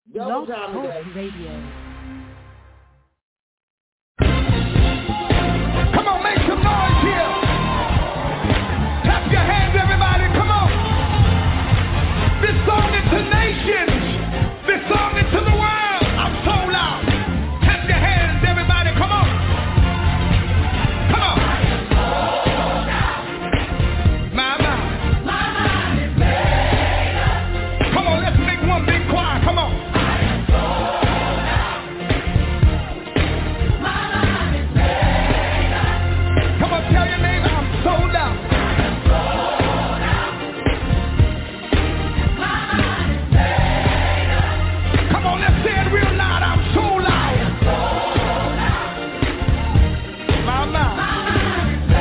Double Blog time Talk today. Radio. Come on, make some noise here. Clap your hands, everybody. Come on. This song is to nations. This song is to the world. I'm so loud. Clap your hands, everybody. Come on. Come on. My mind is made up. Come on, let's make one big choir. Come on. Tell your neighbor I'm sold out. Come on, let's say it real loud. I'm sold out. My mind.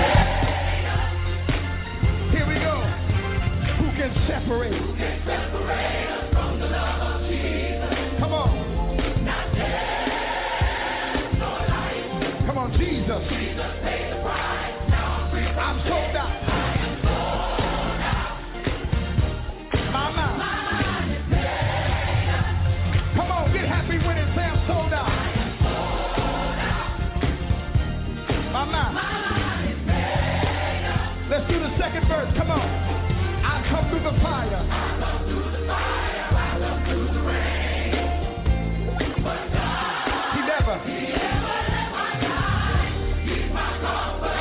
Here we go. Who can separate? Who can separate us from the love of Jesus? Come on. Not death, nor life. Come on, Jesus. Jesus paid the price. I'm sold out. I am sold out. My mind is made up. Come on, get happy when it says I'm sold out. I am sold out. My mind is made up. Let's do the second verse. Come on. I come through the fire. I come through the fire. I come through the rain. But God, He never let my guide. He's my comfort.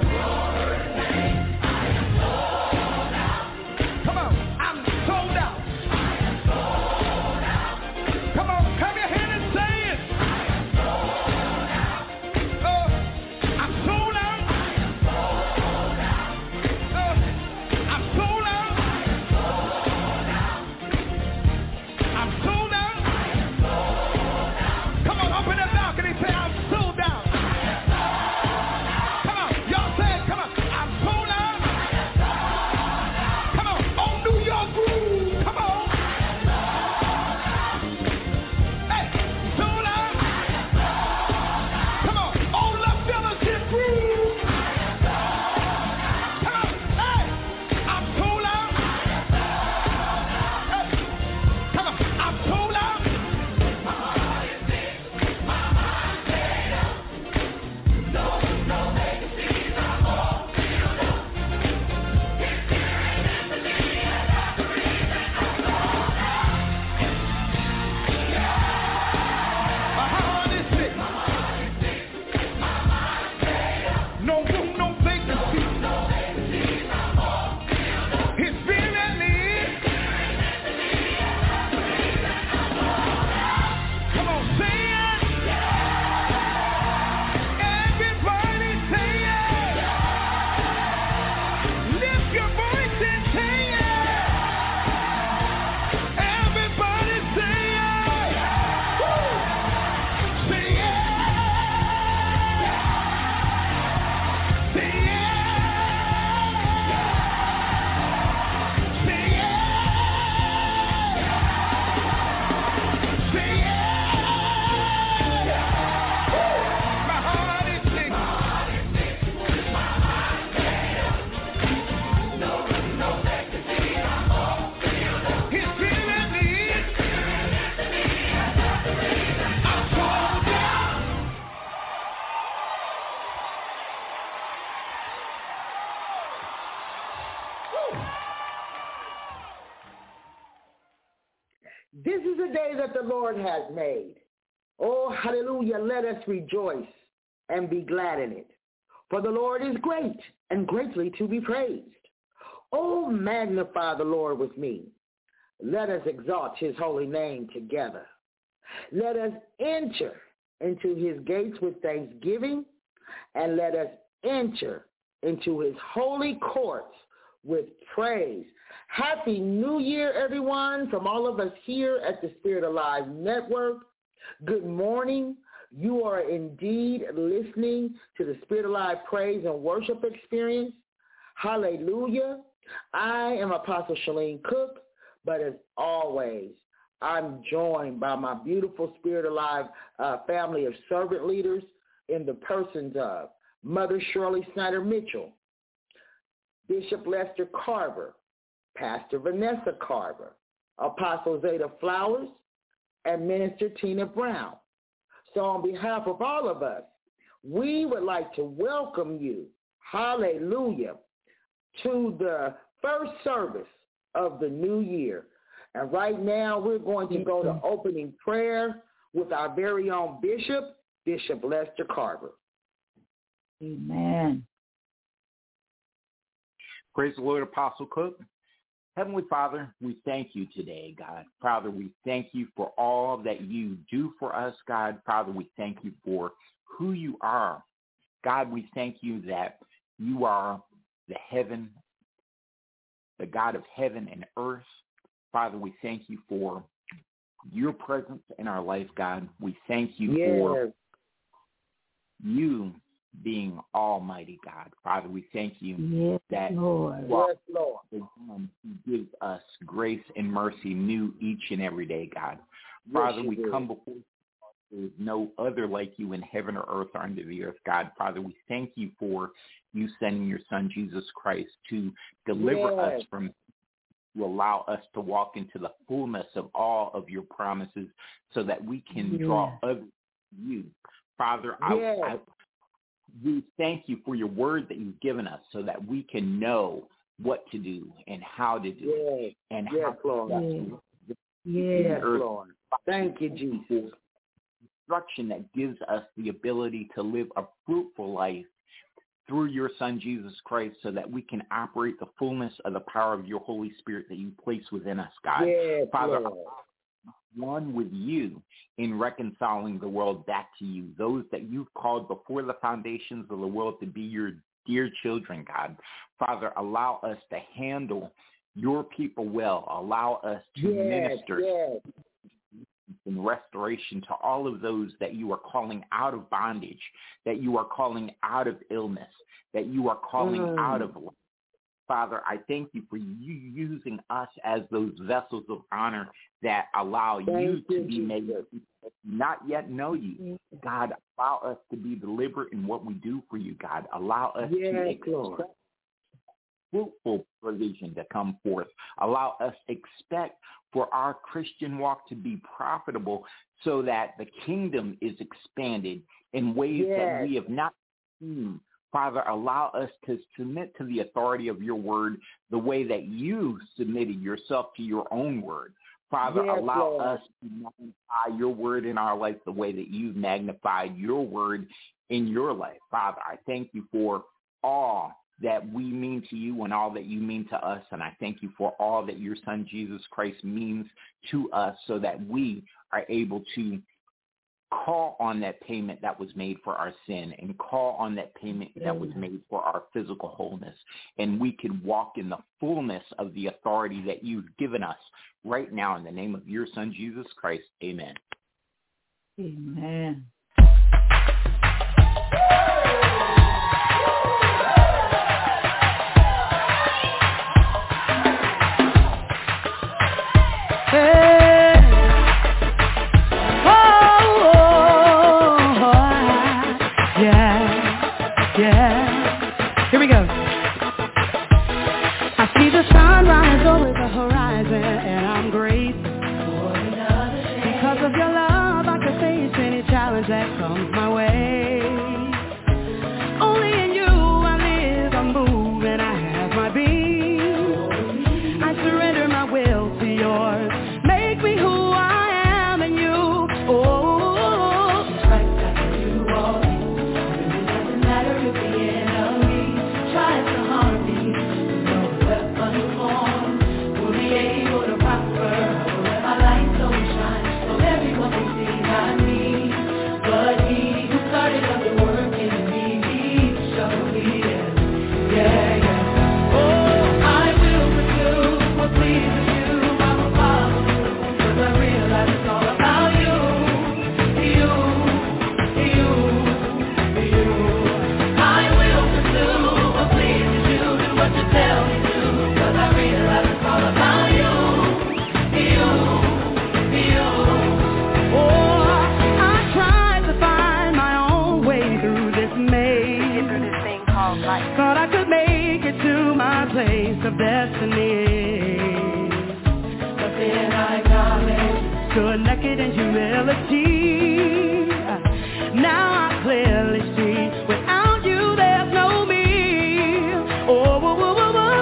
This is a day that the Lord has made. Oh, hallelujah. Let us rejoice and be glad in it. For the Lord is great and greatly to be praised. Oh, magnify the Lord with me. Let us exalt his holy name together. Let us enter into his gates with thanksgiving, and let us enter into his holy courts with praise. Happy New Year, everyone, from all of us here at the Spirit Alive Network. Good morning. You are indeed listening to the Spirit Alive Praise and Worship Experience. Hallelujah. I am Apostle Shalene Cook, but as always, I'm joined by my beautiful Spirit Alive family of servant leaders in the persons of Mother Shirley Snyder Mitchell, Bishop Lester Carver, Pastor Vanessa Carver, Apostle Zeta Flowers, and Minister Tina Brown. So on behalf of all of us, we would like to welcome you, hallelujah, to the first service of the new year. And right now we're going to go to opening prayer with our very own Bishop, Bishop Lester Carver. Amen. Praise the Lord, Apostle Cook. Heavenly Father, we thank you today, God. Father, we thank you for all that you do for us, God. Father, we thank you for who you are. God, we thank you that you are the God of heaven and earth. Father, we thank you for your presence in our life, God. We thank you for you being Almighty God. Father, we thank you that Lord. you are the one who gives us grace and mercy new each and every day, God. Father, we come before you. There is no other like you in heaven or earth or under the earth, God. Father, we thank you for you sending your Son, Jesus Christ, to deliver us from, to allow us to walk into the fullness of all of your promises so that we can draw others to you. Father, we thank you for your word that you've given us so that we can know what to do and how to do it. And how Lord. Lord. Thank you, Jesus. Instruction that gives us the ability to live a fruitful life through your Son, Jesus Christ, so that we can operate the fullness of the power of your Holy Spirit that you place within us, God. Father, one with you in reconciling the world back to you, those that you've called before the foundations of the world to be your dear children, God. Father, allow us to handle your people well. Allow us to minister in restoration to all of those that you are calling out of bondage, that you are calling out of illness, that you are calling out of life. Father, I thank you for you using us as those vessels of honor that allow you to be made, not yet know you. God, allow us to be deliberate in what we do for you, God. Allow us to expect fruitful provision to come forth. Allow us to expect for our Christian walk to be profitable so that the kingdom is expanded in ways that we have not seen. Father, allow us to submit to the authority of your word the way that you submitted yourself to your own word. Father, allow us to magnify your word in our life the way that you've magnified your word in your life. Father, I thank you for all that we mean to you and all that you mean to us. And I thank you for all that your Son, Jesus Christ, means to us so that we are able to call on that payment that was made for our sin and call on that payment that was made for our physical wholeness. And we can walk in the fullness of the authority that you've given us right now in the name of your Son, Jesus Christ. Amen. Amen. Here we go. I see the sunrise over the horizon, and I'm grateful. Because of your love, I can face any challenge that comes my way. Only in you I live, I move, and I have my being. I surrender my will to yours. Make me who I am in you. Oh, just like that you are. It doesn't matter if the enemy tries to harm me. No weapon formed will be able to prosper. I will let my light so shine so everyone can see not me, but he who comes. humility. Now I clearly see, without you there's no me. Oh, whoa, whoa, whoa, whoa,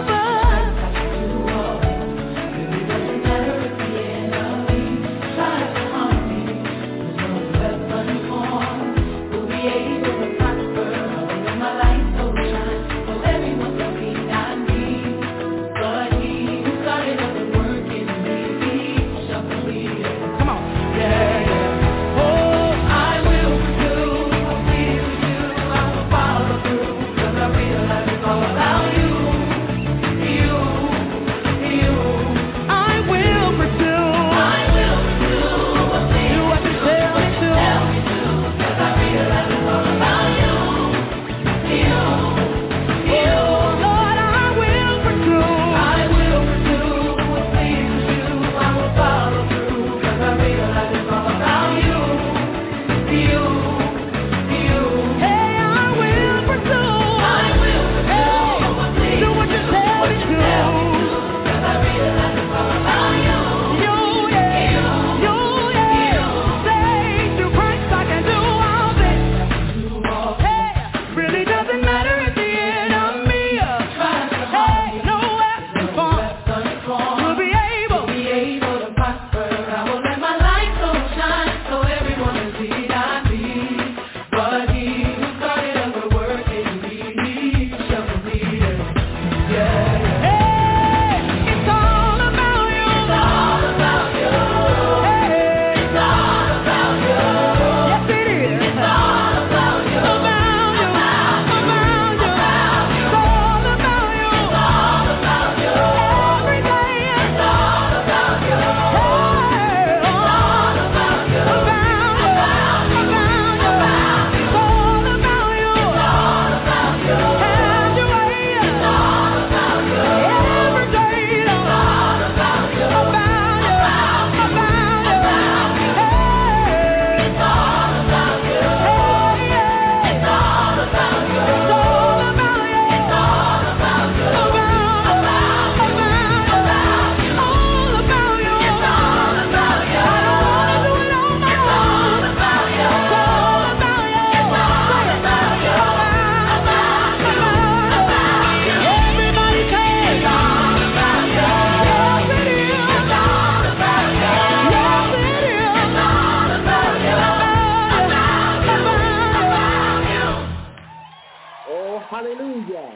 Hallelujah.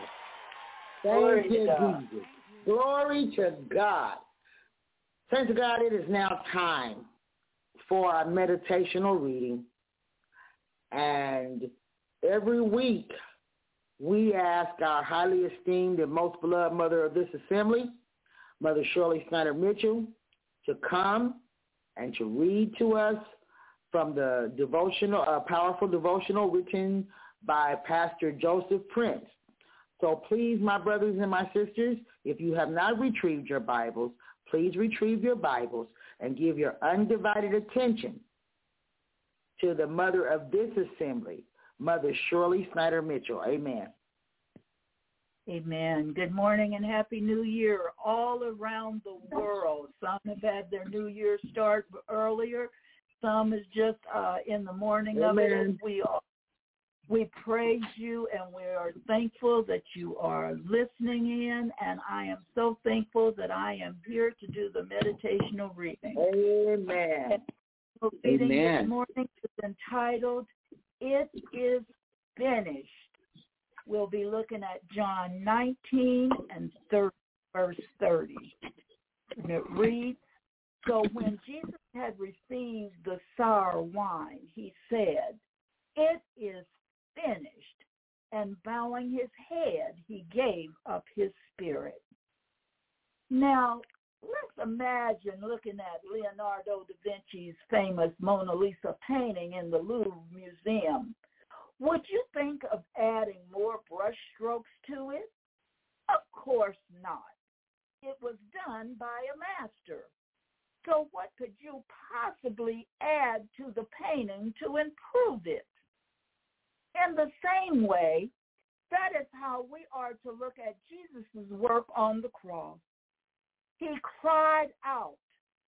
Thank you, Jesus. Glory to God. Saints of God, it is now time for our meditational reading. And every week we ask our highly esteemed and most beloved mother of this assembly, Mother Shirley Snyder Mitchell, to come and to read to us from the devotional, powerful devotional written by Pastor Joseph Prince. So please, my brothers and my sisters, if you have not retrieved your Bibles, please retrieve your Bibles and give your undivided attention to the mother of this assembly, Mother Shirley Snyder Mitchell. Amen. Amen. Good morning and Happy New Year all around the world. Some have had their New Year start earlier. Some is just in the morning of it. We praise you and we are thankful that you are listening in, and I am so thankful that I am here to do the meditational reading. Amen. The reading this morning is entitled, It is Finished. We'll be looking at John 19 and verse 30. And it reads, So when Jesus had received the sour wine, he said, It is finished. And bowing his head, he gave up his spirit. Now, let's imagine looking at Leonardo da Vinci's famous Mona Lisa painting in the Louvre Museum. Would you think of adding more brush strokes to it? Of course not. It was done by a master. So what could you possibly add to the painting to improve it? In the same way, that is how we are to look at Jesus' work on the cross. He cried out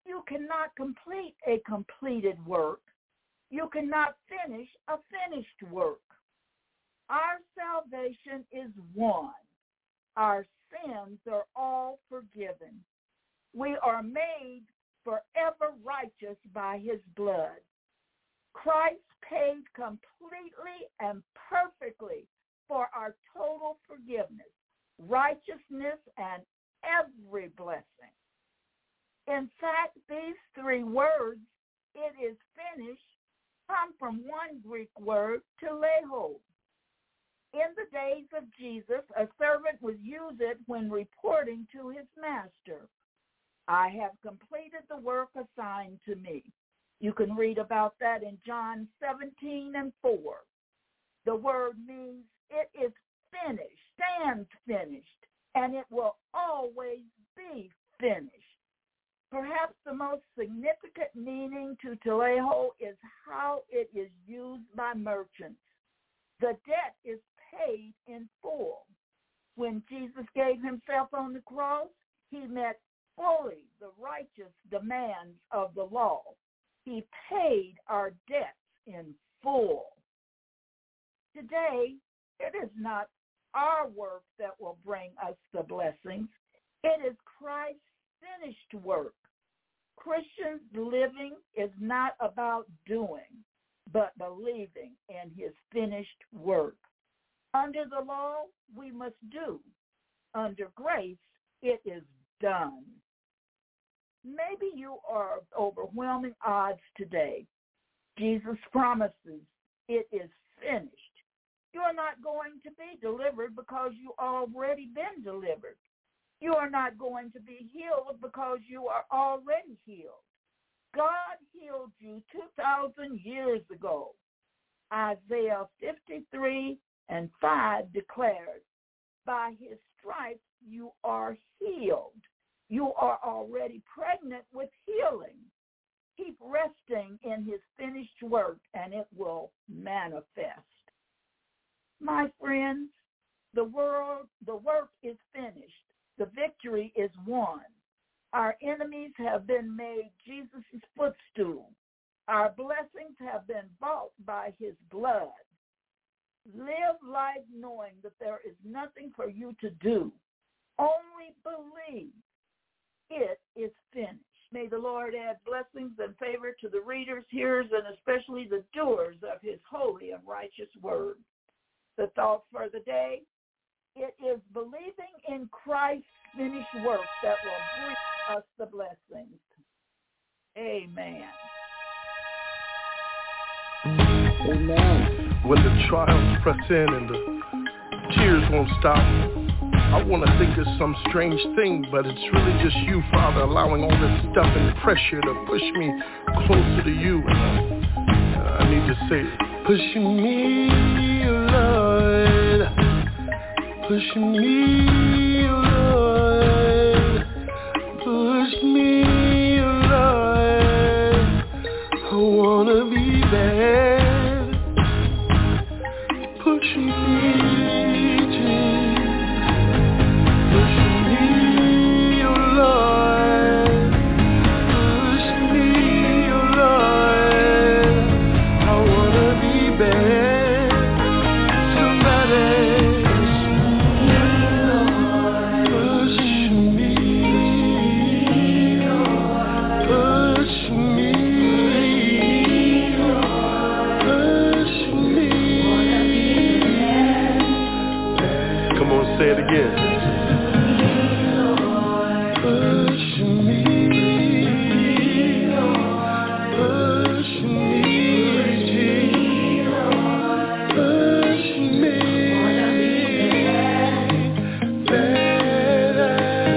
You cannot complete a completed work. You cannot finish a finished work. Our salvation is won. Our sins are all forgiven. We are made forever righteous by his blood. Christ paid completely and perfectly for our total forgiveness, righteousness, and every blessing. In fact, these three words, "it is finished," come from one Greek word, teleho. In the days of Jesus, a servant would use it when reporting to his master. I have completed the work assigned to me. You can read about that in John 17:4. The word means it is finished, stands finished, and it will always be finished. Perhaps the most significant meaning to teleho is how it is used by merchants. The debt is paid in full. When Jesus gave himself on the cross, he met fully the righteous demands of the law. He paid our debts in full. Today, it is not our work that will bring us the blessings. It is Christ's finished work. Christians living is not about doing, but believing in his finished work. Under the law, we must do. Under grace, it is done. Maybe you are overwhelming odds today. Jesus promises it is finished. You are not going to be delivered because you already been delivered. You are not going to be healed because you are already healed. God healed you 2,000 years ago. Isaiah 53:5 declares, by his stripes you are healed. You are already pregnant with healing. Keep resting in his finished work and it will manifest. My friends, the work is finished. The victory is won. Our enemies have been made Jesus' footstool. Our blessings have been bought by his blood. Live life knowing that there is nothing for you to do. Only believe it is finished. May the Lord add blessings and favor to the readers, hearers, and especially the doers of his holy and righteous word. The thought for the day, it is believing in Christ's finished work that will bring us the blessings. Amen. Amen. When the trials press in and the tears won't stop, I want to think it's some strange thing, but it's really just you, Father, allowing all this stuff and pressure to push me closer to you. I need to say, pushing me, Lord, pushing me, Lord, push me, Lord, I want to be there, pushing me. Say it again. Push me, push me, push me, better.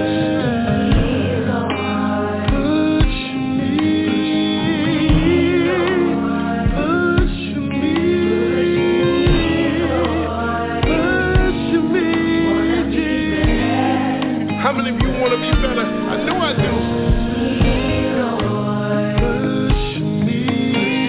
Push me, push me, push me. How many of you want to be better? I know I do. Push me.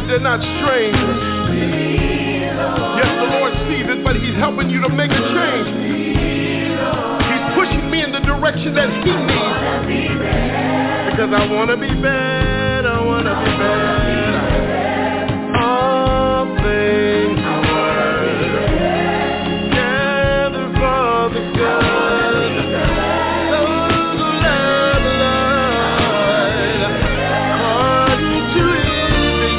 they're not strangers. Yes, the Lord sees it, but he's helping you to make a change. He's pushing me in the direction that he needs. Because I want to be better, I want to be better. All things work together for the good. Those who love the Lord, according to his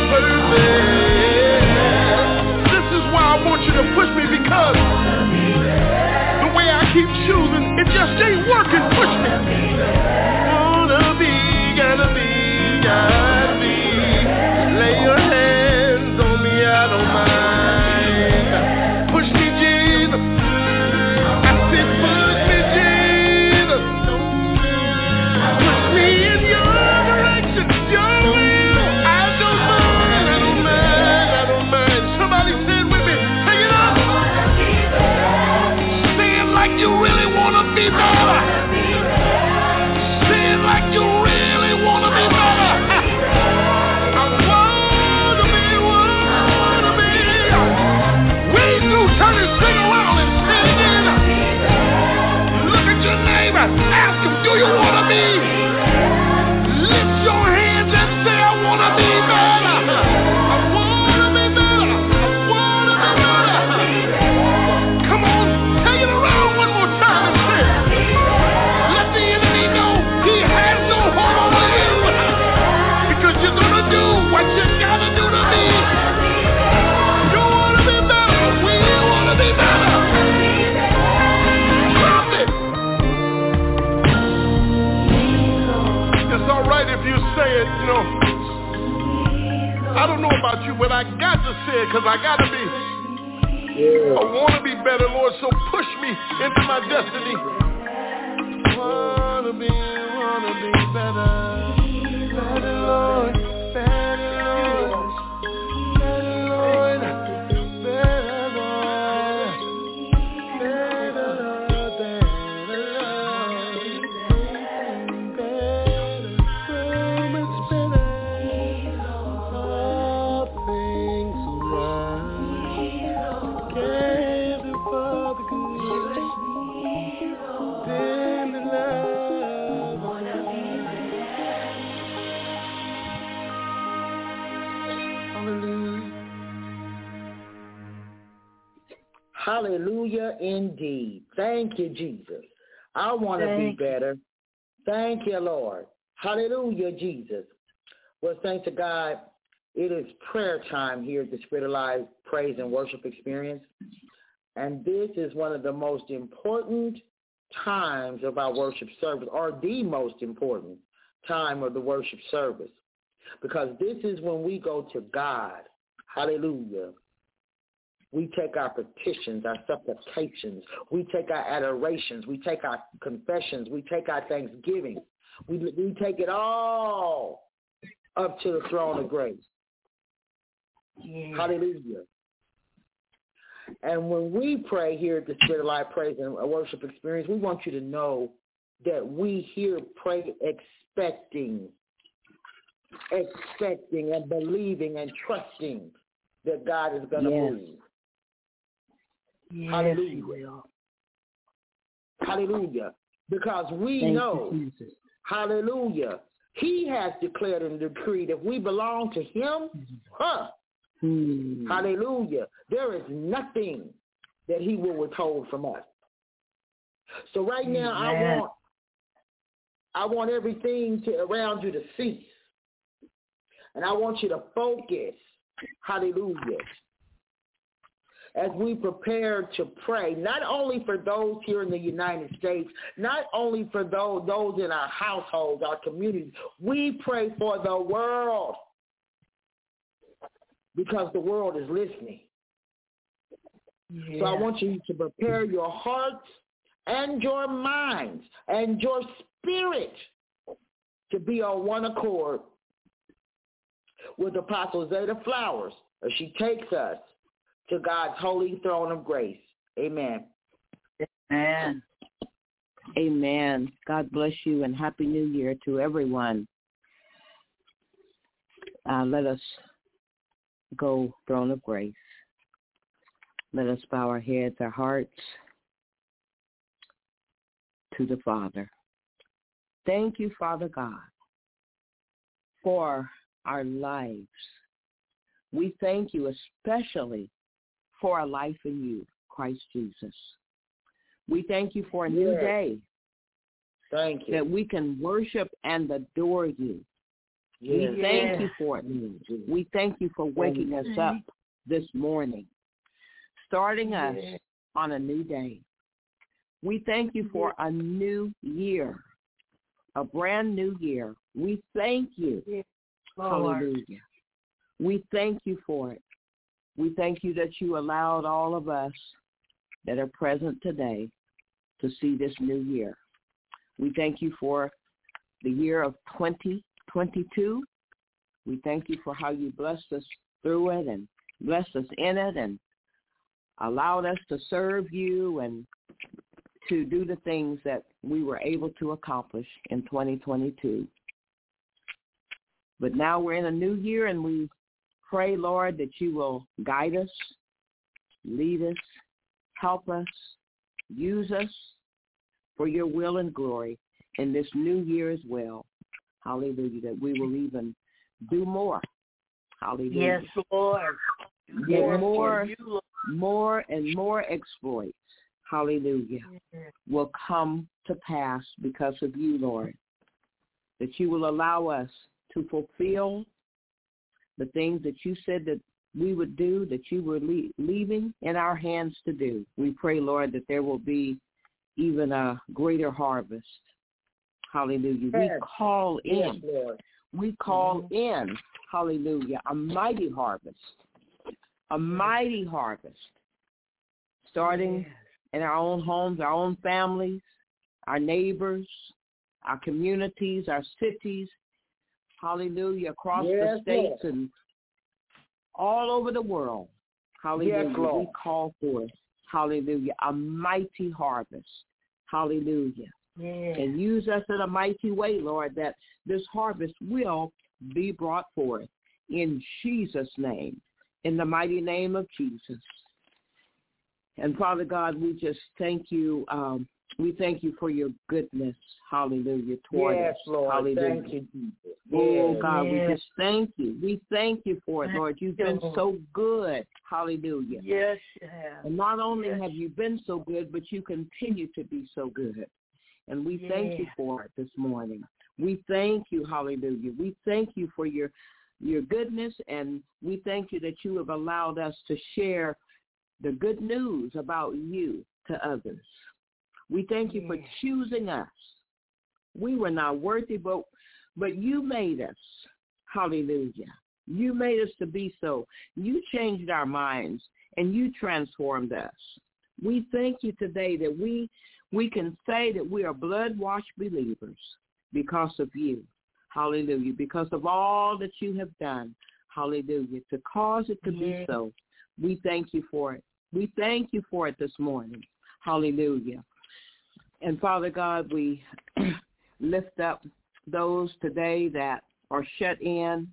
purpose. This is why I want you to push me, because the way I keep choosing, it just ain't working. Push me. Gotta be. Lay your hands on me, I don't mind. Push me, Jesus. I said, push me, Jesus. Push me in your direction, your will. I don't mind. Somebody say it with me. Take it up. Say it like you really want to be better. Say it like you really want to be better. Ask him, do you want to be? Lift your hands and say, I want to be better. I want to be better. I want to be better. Come on, take it around one more time and say it. Let the enemy know he has no hold over you. Because you're going to do what you got to do to me. You want to be better. We want to be better. If you say it, you know, I don't know about you, but I got to say it because I got to be. I want to be better, Lord, so push me into my destiny. Want to be better. Better, Lord. Better, Lord. Better, Lord. Better, Lord. Better, Lord. Hallelujah indeed. Thank you, Jesus. I want to be better. Thank you, Lord. Hallelujah, Jesus. Well, thanks to God, it is prayer time here at the Spirit of Life Praise and Worship Experience. And this is one of the most important times of our worship service, or the most important time of the worship service, because this is when we go to God. Hallelujah. We take our petitions, our supplications. We take our adorations. We take our confessions. We take our thanksgiving. We take it all up to the throne of grace. Yeah. Hallelujah. And when we pray here at the Spirit of Life Praise and Worship Experience, we want you to know that we here pray expecting and believing and trusting that God is going to move. Yes, hallelujah. Hallelujah. Because we know, hallelujah, he has declared and decreed if we belong to him, hallelujah, there is nothing that he will withhold from us. So right now, I want everything around you to cease. And I want you to focus, hallelujah, as we prepare to pray, not only for those here in the United States, not only for those in our households, our communities, we pray for the world because the world is listening. Yeah. So I want you to prepare your hearts and your minds and your spirit to be on one accord with Apostle Zeta Flowers as she takes us to God's holy throne of grace. Amen. Amen. Amen. God bless you and Happy New Year to everyone. Let us go throne of grace. Let us bow our heads, our hearts to the Father. Thank you, Father God, for our lives. We thank you especially for our life in you, Christ Jesus. We thank you for a new day. Thank you. That we can worship and adore you. Yes. We thank you for it. We thank you for waking us up this morning, starting us on a new day. We thank you for a new year, a brand new year. We thank you. Hallelujah. We thank you for it. We thank you that you allowed all of us that are present today to see this new year. We thank you for the year of 2022. We thank you for how you blessed us through it and blessed us in it and allowed us to serve you and to do the things that we were able to accomplish in 2022. But now we're in a new year, and we pray, Lord, that you will guide us, lead us, help us, use us for your will and glory in this new year as well. Hallelujah, that we will even do more. Hallelujah. Yes, Lord. More and more exploits. Hallelujah. Will come to pass because of you, Lord. That you will allow us to fulfill the things that you said that we would do, that you were leaving in our hands to do. We pray, Lord, that there will be even a greater harvest. Hallelujah. Yes. We call in. Yes, we call in, hallelujah, a mighty harvest. A mighty harvest. Starting in our own homes, our own families, our neighbors, our communities, our cities, hallelujah, across the states and all over the world. Hallelujah. We call forth, hallelujah, a mighty harvest. Hallelujah. And use us in a mighty way, Lord, that this harvest will be brought forth in Jesus' name, in the mighty name of Jesus. And Father God, we just thank you. We thank you for your goodness, hallelujah, toward us. Lord. Hallelujah. Thank you, Jesus. Oh, God, we just thank you. We thank you for it, Lord. You've been so good. Hallelujah. Yes, you have. And not only have you been so good, but you continue to be so good. And we thank you for it this morning. We thank you, hallelujah. We thank you for your goodness, and we thank you that you have allowed us to share the good news about you to others. We thank you for choosing us. We were not worthy, but you made us. Hallelujah. You made us to be so. You changed our minds, and you transformed us. We thank you today that we can say that we are blood-washed believers because of you. Hallelujah. Because of all that you have done. Hallelujah. To cause it to be so. We thank you for it. We thank you for it this morning. Hallelujah. And Father God, we lift up those today that are shut in.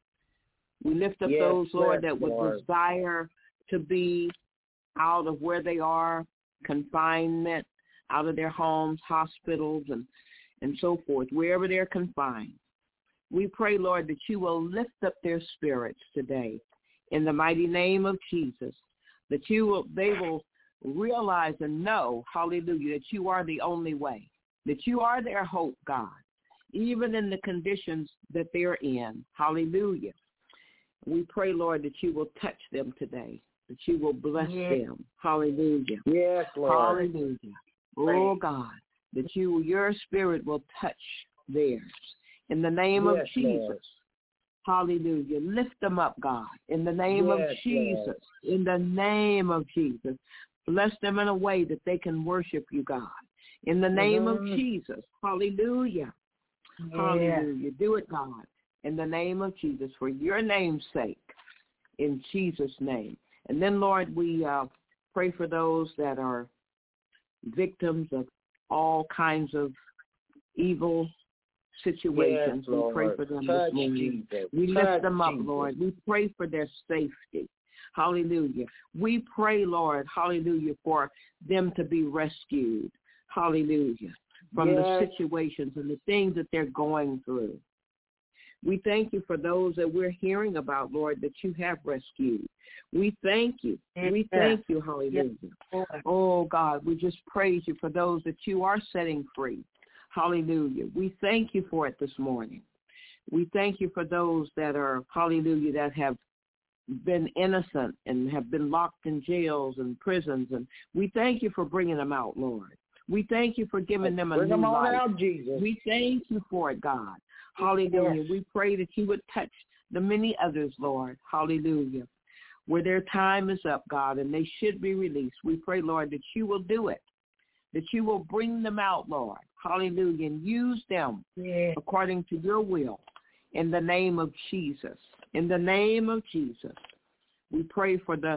We lift up those, Lord, that would desire to be out of where they are, confinement, out of their homes, hospitals, and so forth, wherever they're confined. We pray, Lord, that you will lift up their spirits today in the mighty name of Jesus, that they will realize and know, hallelujah, that you are the only way, that you are their hope, God, even in the conditions that they're in. Hallelujah. We pray, Lord, that you will touch them today, that you will bless them. Hallelujah. Yes, Lord. Hallelujah. Oh, God, that your spirit will touch theirs. In the name of Jesus. Lord. Hallelujah. Lift them up, God, in the name of Jesus. Lord. In the name of Jesus. Bless them in a way that they can worship you, God. In the name of Jesus. Hallelujah. Hallelujah. Do it, God, in the name of Jesus, for your name's sake, in Jesus' name. And then, Lord, we pray for those that are victims of all kinds of evil situations. Yes, we pray for them this morning. We lift them up, Lord. We pray for their safety. Hallelujah. We pray, Lord, hallelujah, for them to be rescued. Hallelujah. From the situations and the things that they're going through. We thank you for those that we're hearing about, Lord, that you have rescued. We thank you. We thank you, hallelujah. Yes. Oh, God, we just praise you for those that you are setting free. Hallelujah. We thank you for it this morning. We thank you for those that are, hallelujah, that have been innocent and have been locked in jails and prisons. And we thank you for bringing them out, Lord. We thank you for giving them a new life. Out, Jesus. We thank you for it, God. Hallelujah. Yes. We pray that you would touch the many others, Lord. Hallelujah. Where their time is up, God, and they should be released. We pray, Lord, that you will do it, that you will bring them out, Lord. Hallelujah. And use them according to your will in the name of Jesus. In the name of Jesus. We pray for the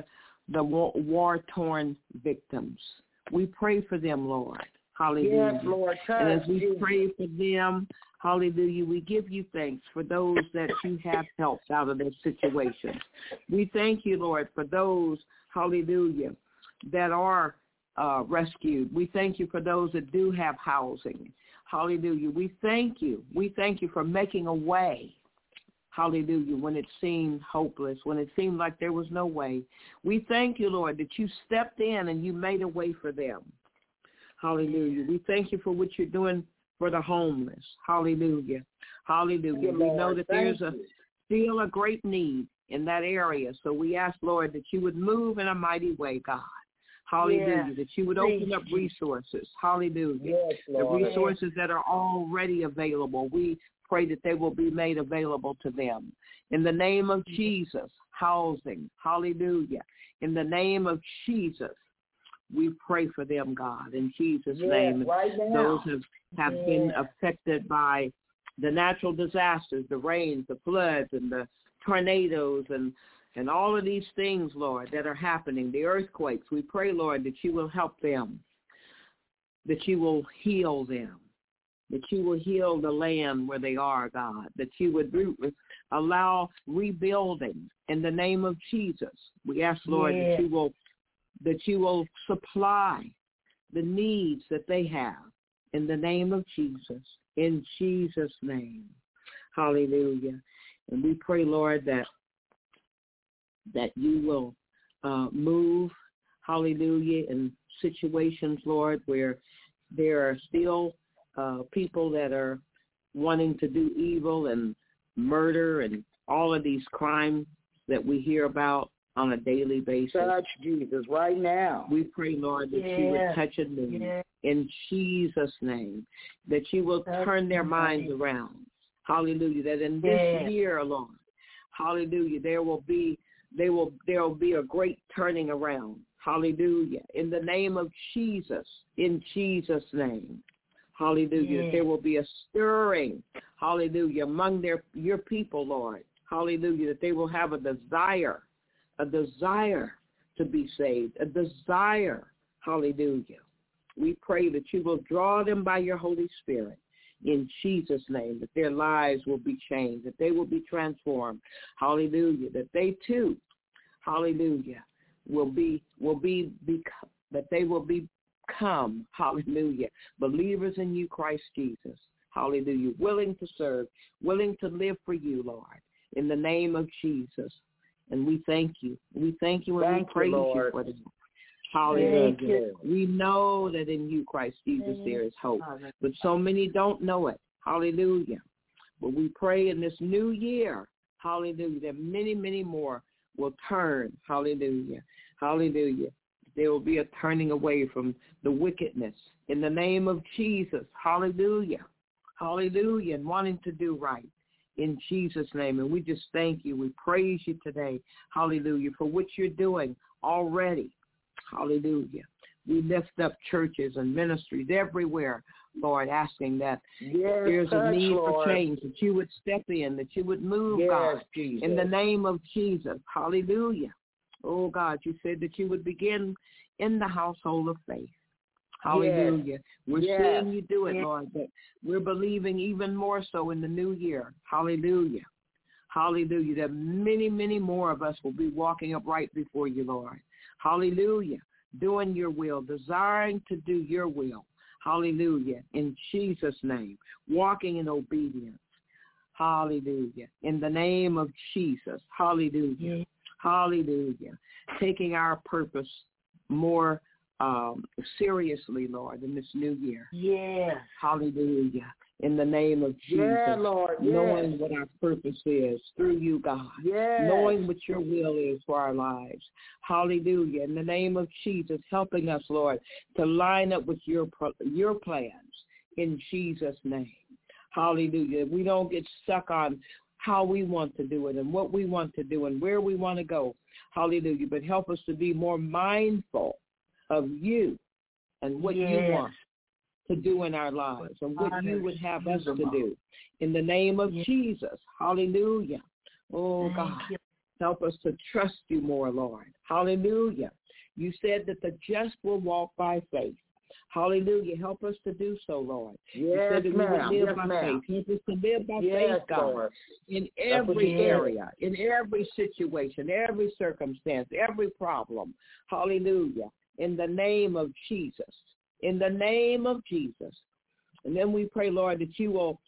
war-torn victims. We pray for them, Lord. Hallelujah. Yes, Lord. And as we pray for them, hallelujah, we give you thanks for those that you have helped out of their situations. We thank you, Lord, for those, hallelujah, that are rescued. We thank you for those that do have housing. Hallelujah. We thank you. We thank you for making a way. Hallelujah, when it seemed hopeless, when it seemed like there was no way. We thank you, Lord, that you stepped in and you made a way for them. Hallelujah. We thank you for what you're doing for the homeless. Hallelujah. Hallelujah. We know that there's still a great need in that area. So we ask, Lord, that you would move in a mighty way, God. Hallelujah. That you would open up resources. Hallelujah. Yes, the resources that are already available. We pray that they will be made available to them. In the name of Jesus, housing, hallelujah. In the name of Jesus, we pray for them, God, in Jesus' name. Right now. Those have been affected by the natural disasters, the rains, the floods, and the tornadoes, and all of these things, Lord, that are happening, the earthquakes. We pray, Lord, that you will help them, that you will heal them, that you will heal the land where they are, God, that you would allow rebuilding in the name of Jesus. We ask, Lord, that you will supply the needs that they have in the name of Jesus, in Jesus' name. Hallelujah. And we pray, Lord, that you will move, hallelujah, in situations, Lord, where there are still people that are wanting to do evil and murder and all of these crimes that we hear about on a daily basis. Touch Jesus right now. We pray, Lord, that you would touch them in Jesus' name, that you will turn their minds around. Hallelujah. That in this year, Lord, hallelujah, there will be a great turning around. Hallelujah. In the name of Jesus, in Jesus' name. Hallelujah. There will be a stirring, hallelujah, among your people, Lord. Hallelujah. That they will have a desire to be saved, a desire, hallelujah. We pray that you will draw them by your Holy Spirit in Jesus' name, that their lives will be changed, that they will be transformed. Hallelujah. That they too, hallelujah, that they will become, hallelujah, believers in you, Christ Jesus. Hallelujah. Willing to serve, willing to live for you, Lord, in the name of Jesus. And we thank you. We thank you and we praise you for this. Hallelujah. We know that in you, Christ Jesus, there is hope. But so many don't know it. Hallelujah. But we pray in this new year, hallelujah, that many, many more will turn. Hallelujah. Hallelujah. There will be a turning away from the wickedness in the name of Jesus. Hallelujah. Hallelujah. And wanting to do right in Jesus' name. And we just thank you. We praise you today. Hallelujah. For what you're doing already. Hallelujah. We lift up churches and ministries everywhere, Lord, asking that there's a need for change, that you would step in, that you would move, God, Jesus. In the name of Jesus. Hallelujah. Oh, God, you said that you would begin in the household of faith. Hallelujah. We're seeing you do it, Lord, but we're believing even more so in the new year. Hallelujah. Hallelujah. That many, many more of us will be walking upright before you, Lord. Hallelujah. Doing your will, desiring to do your will. Hallelujah. In Jesus' name. Walking in obedience. Hallelujah. In the name of Jesus. Hallelujah. Hallelujah. Taking our purpose more seriously, Lord, in this new year. Yes. Hallelujah. In the name of Jesus. Yeah, Lord. Yes. Knowing what our purpose is through you, God. Yes. Knowing what your will is for our lives. Hallelujah. In the name of Jesus, helping us, Lord, to line up with your plans in Jesus' name. Hallelujah. We don't get stuck on how we want to do it and what we want to do and where we want to go. Hallelujah. But help us to be more mindful of you and what you want to do in our lives and what you would have us to do. In the name of Jesus. Hallelujah. Oh, God. Help us to trust you more, Lord. Hallelujah. You said that the just will walk by faith. Hallelujah. Help us to do so, Lord. You said that we would live by faith. Help us to live by faith, God, Lord. in every area, in every situation, every circumstance, every problem. Hallelujah. In the name of Jesus. In the name of Jesus. And then we pray, Lord, that you will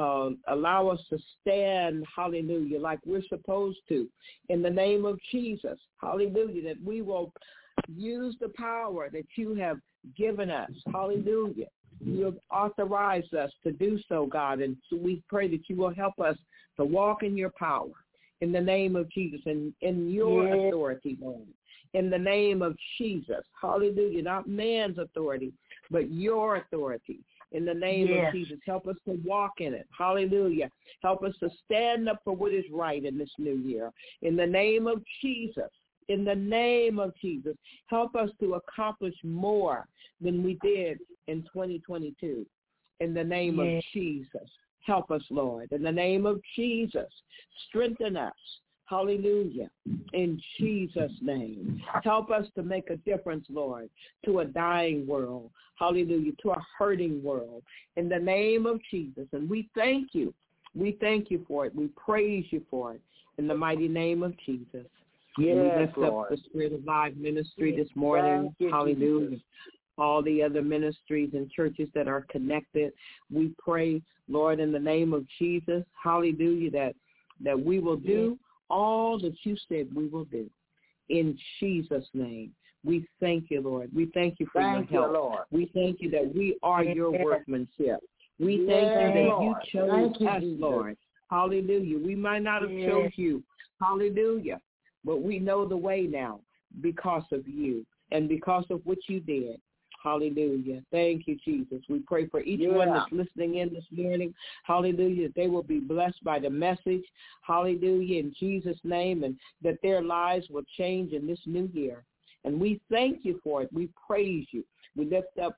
allow us to stand, hallelujah, like we're supposed to. In the name of Jesus. Hallelujah. That we will use the power that you have given us. Hallelujah. You have authorized us to do so, God. And so we pray that you will help us to walk in your power. In the name of Jesus. And in your authority, Lord. In the name of Jesus. Hallelujah. Not man's authority, but your authority. In the name of Jesus. Help us to walk in it. Hallelujah. Help us to stand up for what is right in this new year. In the name of Jesus. In the name of Jesus. Help us to accomplish more than we did in 2022. In the name of Jesus. Help us, Lord. In the name of Jesus. Strengthen us. Hallelujah. In Jesus' name. Help us to make a difference, Lord, to a dying world. Hallelujah. To a hurting world. In the name of Jesus. And we thank you. We thank you for it. We praise you for it. In the mighty name of Jesus. Yes, we lift Lord. up the Spirit of Life Ministry this morning. Hallelujah. Jesus. All the other ministries and churches that are connected. We pray, Lord, in the name of Jesus. Hallelujah. That we will do all that you said we will do. In Jesus' name. We thank you, Lord. We thank you for your help. Lord. We thank you that we are your workmanship. We thank you that you chose us, Lord. Hallelujah. We might not have chose you. Hallelujah. But we know the way now because of you and because of what you did. Hallelujah. Thank you, Jesus. We pray for each one that's listening in this morning. Hallelujah. That they will be blessed by the message. Hallelujah. In Jesus' name. And that their lives will change in this new year. And we thank you for it. We praise you. We lift up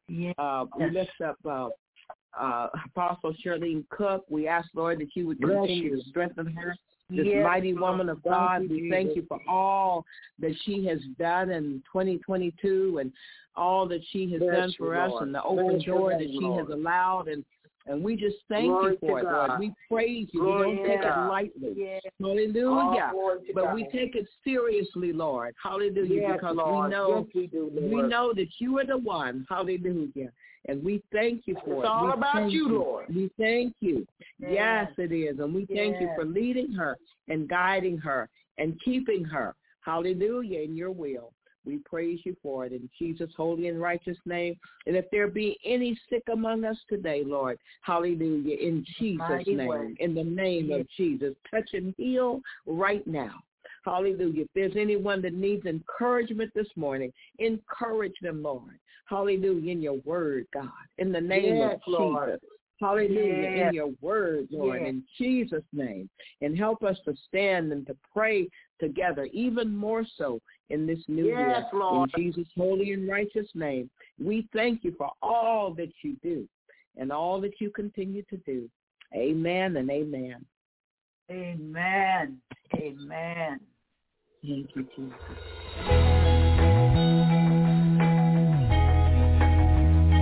Apostle Shirlene Cook. We ask, Lord, that you would continue to strengthen her. This mighty woman of God, we thank you for all that she has done in 2022 and all that she has done for us and the open door that she has allowed. And we just thank you for it, Lord. We praise you. We don't take it lightly. Hallelujah. But we take it seriously, Lord. Hallelujah. Because we know that you are the one. Hallelujah. And we thank you for it. It's all about you, Lord. We thank you. Yes, it is. And we thank you for leading her and guiding her and keeping her. Hallelujah, in your will. We praise you for it in Jesus' holy and righteous name. And if there be any sick among us today, Lord, hallelujah, in Jesus' name, in the name of Jesus, touch and heal right now. Hallelujah. If there's anyone that needs encouragement this morning, encourage them, Lord. Hallelujah, in your word, God, in the name of Jesus. Hallelujah, in your word, Lord, in Jesus' name. And help us to stand and to pray together, even more so in this new year. Lord. In Jesus' holy and righteous name, we thank you for all that you do and all that you continue to do. Amen and amen. Amen. Amen. Thank you, Jesus.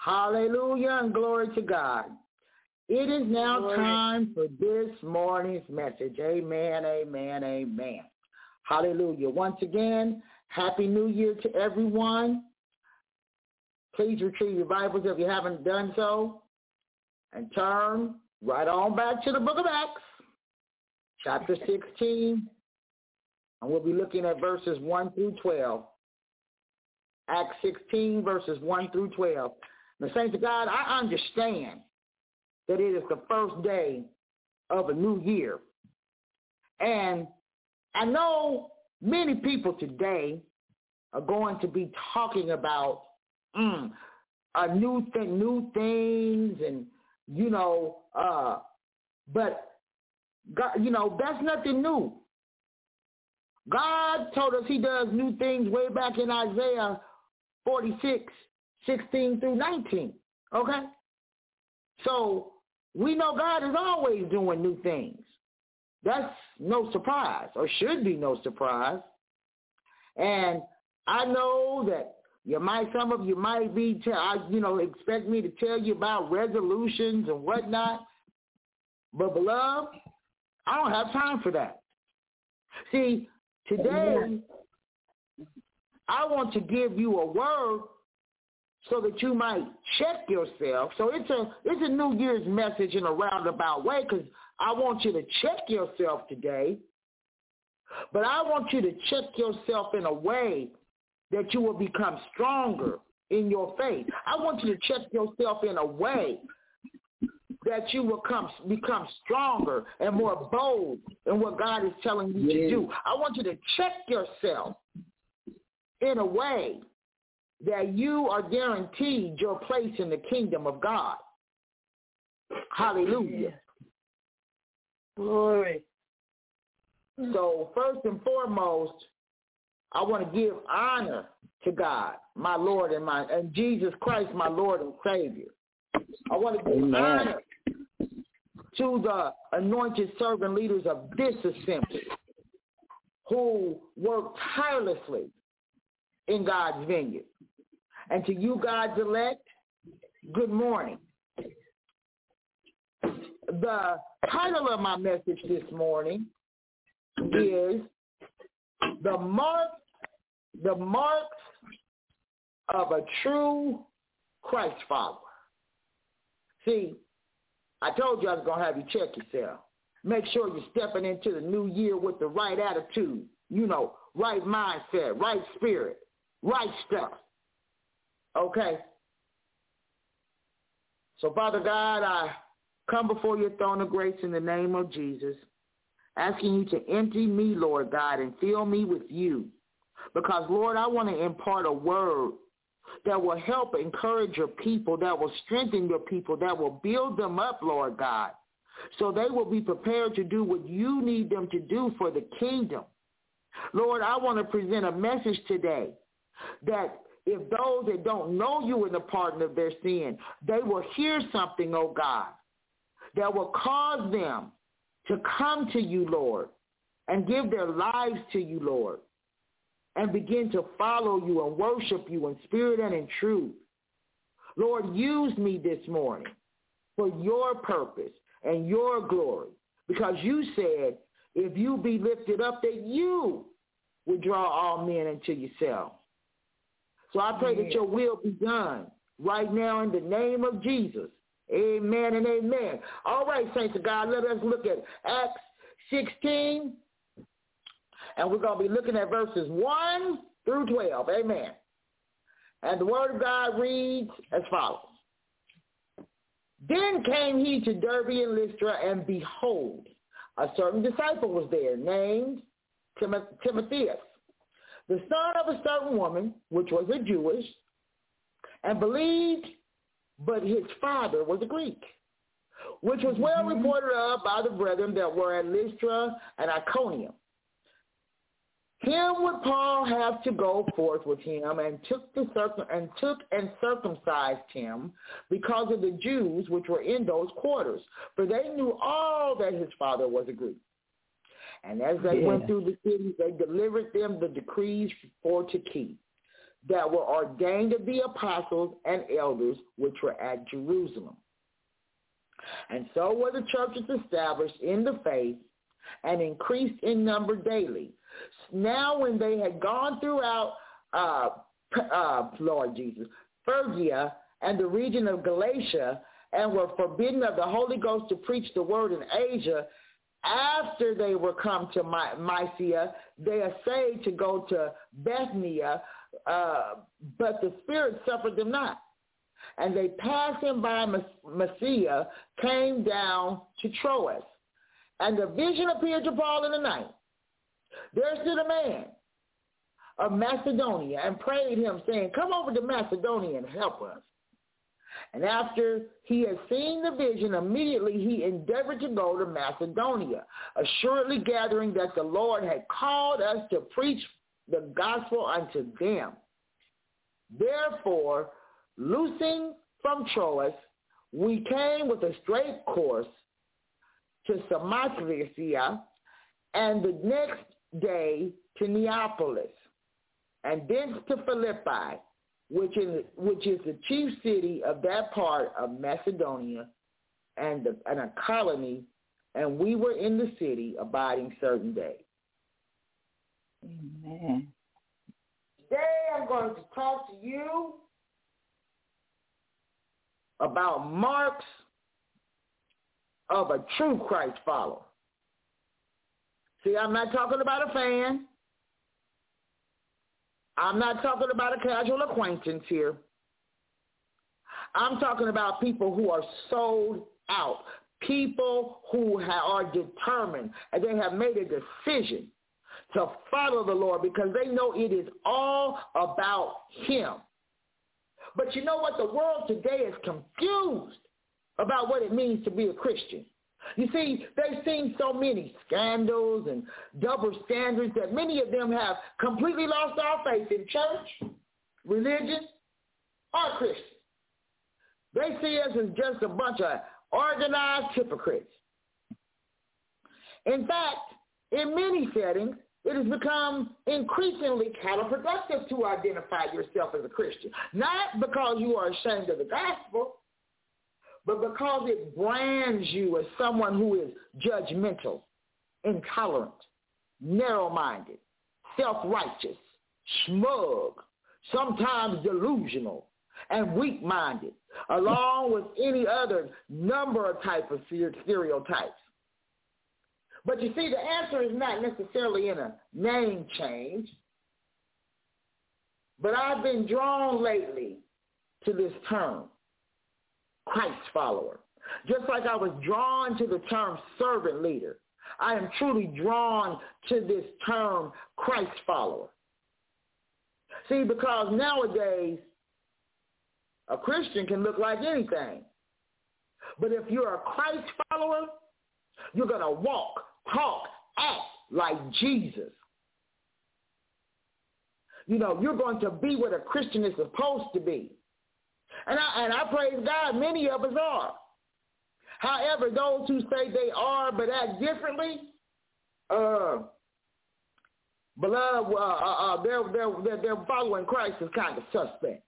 Hallelujah and glory to God. It is now time for this morning's message. Amen, amen, amen. Hallelujah. Once again, Happy New Year to everyone. Please retrieve your Bibles if you haven't done so and turn right on back to the book of Acts, chapter 16, and we'll be looking at verses 1 through 12. Acts 16, verses 1 through 12. The saints of God, I understand that it is the first day of a new year. And I know many people today are going to be talking about new things and, but God, that's nothing new. God told us he does new things way back in Isaiah 46, 16 through 19, okay? So we know God is always doing new things. That's no surprise, or should be no surprise. And I know that some of you might be, expect me to tell you about resolutions and whatnot. But beloved, I don't have time for that. See, today I want to give you a word so that you might check yourself. So it's a New Year's message in a roundabout way, because I want you to check yourself today. But I want you to check yourself in a way that you will become stronger in your faith. I want you to check yourself in a way that you will become stronger and more bold in what God is telling you to do. I want you to check yourself in a way that you are guaranteed your place in the kingdom of God. Hallelujah. Glory. So first and foremost, I want to give honor to God, my Lord and Jesus Christ, my Lord and Savior. I want to give honor to the anointed servant leaders of this assembly who work tirelessly in God's vineyard. And to you, God's elect, good morning. The title of my message this morning is The Marks of a True Christ Follower. See, I told you I was going to have you check yourself. Make sure you're stepping into the new year with the right attitude, right mindset, right spirit, right stuff. Okay? So, Father God, I come before your throne of grace in the name of Jesus, asking you to empty me, Lord God, and fill me with you. Because, Lord, I want to impart a word that will help encourage your people, that will strengthen your people, that will build them up, Lord God, so they will be prepared to do what you need them to do for the kingdom. Lord, I want to present a message today that if those that don't know you in the pardon of their sin, they will hear something, oh God, that will cause them to come to you, Lord, and give their lives to you, Lord, and begin to follow you and worship you in spirit and in truth. Lord, use me this morning for your purpose and your glory, because you said if you be lifted up, that you would draw all men into yourself. So I pray that your will be done right now in the name of Jesus. Amen and amen. All right, saints of God, let us look at Acts 16, and we're going to be looking at verses 1 through 12. Amen. And the word of God reads as follows. Then came he to Derbe and Lystra, and behold, a certain disciple was there named Timotheus, the son of a certain woman, which was a Jewish, and believed, but his father was a Greek, which was well reported of by the brethren that were at Lystra and Iconium. Him would Paul have to go forth with him, and took and circumcised him, because of the Jews which were in those quarters, for they knew all that his father was a Greek. And as they went through the cities, they delivered them the decrees for to keep. that were ordained of the apostles and elders which were at Jerusalem. And so were the churches established in the faith and increased in number daily. Now when they had gone throughout, Phrygia and the region of Galatia, and were forbidden of the Holy Ghost to preach the word in Asia, after they were come to Mysia, they essayed to go to Bithynia, but the Spirit suffered them not. And they passing by Mysia, came down to Troas. And the vision appeared to Paul in the night. There stood a man of Macedonia and prayed him, saying, come over to Macedonia and help us. And after he had seen the vision, immediately he endeavored to go to Macedonia, assuredly gathering that the Lord had called us to preach the gospel unto them. Therefore, loosing from Troas, we came with a straight course to Samothracia, and the next day to Neapolis, and thence to Philippi, which is the chief city of that part of Macedonia and a colony, and we were in the city abiding certain days. Amen. Today I'm going to talk to you about marks of a true Christ follower. See, I'm not talking about a fan. I'm not talking about a casual acquaintance here. I'm talking about people who are sold out, people who are determined, and they have made a decision to follow the Lord because they know it is all about him. But you know what? The world today is confused about what it means to be a Christian. You see, they've seen so many scandals and double standards that many of them have completely lost all faith in church, religion, or Christians. They see us as just a bunch of organized hypocrites. In fact, in many settings, it has become increasingly counterproductive to identify yourself as a Christian. Not because you are ashamed of the gospel, but because it brands you as someone who is judgmental, intolerant, narrow-minded, self-righteous, smug, sometimes delusional, and weak-minded, along with any other number of type of stereotypes. But you see, the answer is not necessarily in a name change, but I've been drawn lately to this term, Christ follower. Just like I was drawn to the term servant leader, I am truly drawn to this term Christ follower. See, because nowadays, a Christian can look like anything. But if you're a Christ follower, you're going to walk, talk, act like Jesus. You know, you're going to be what a Christian is supposed to be. And I praise God, many of us are. However, those who say they are but act differently, they're following Christ is kind of suspect.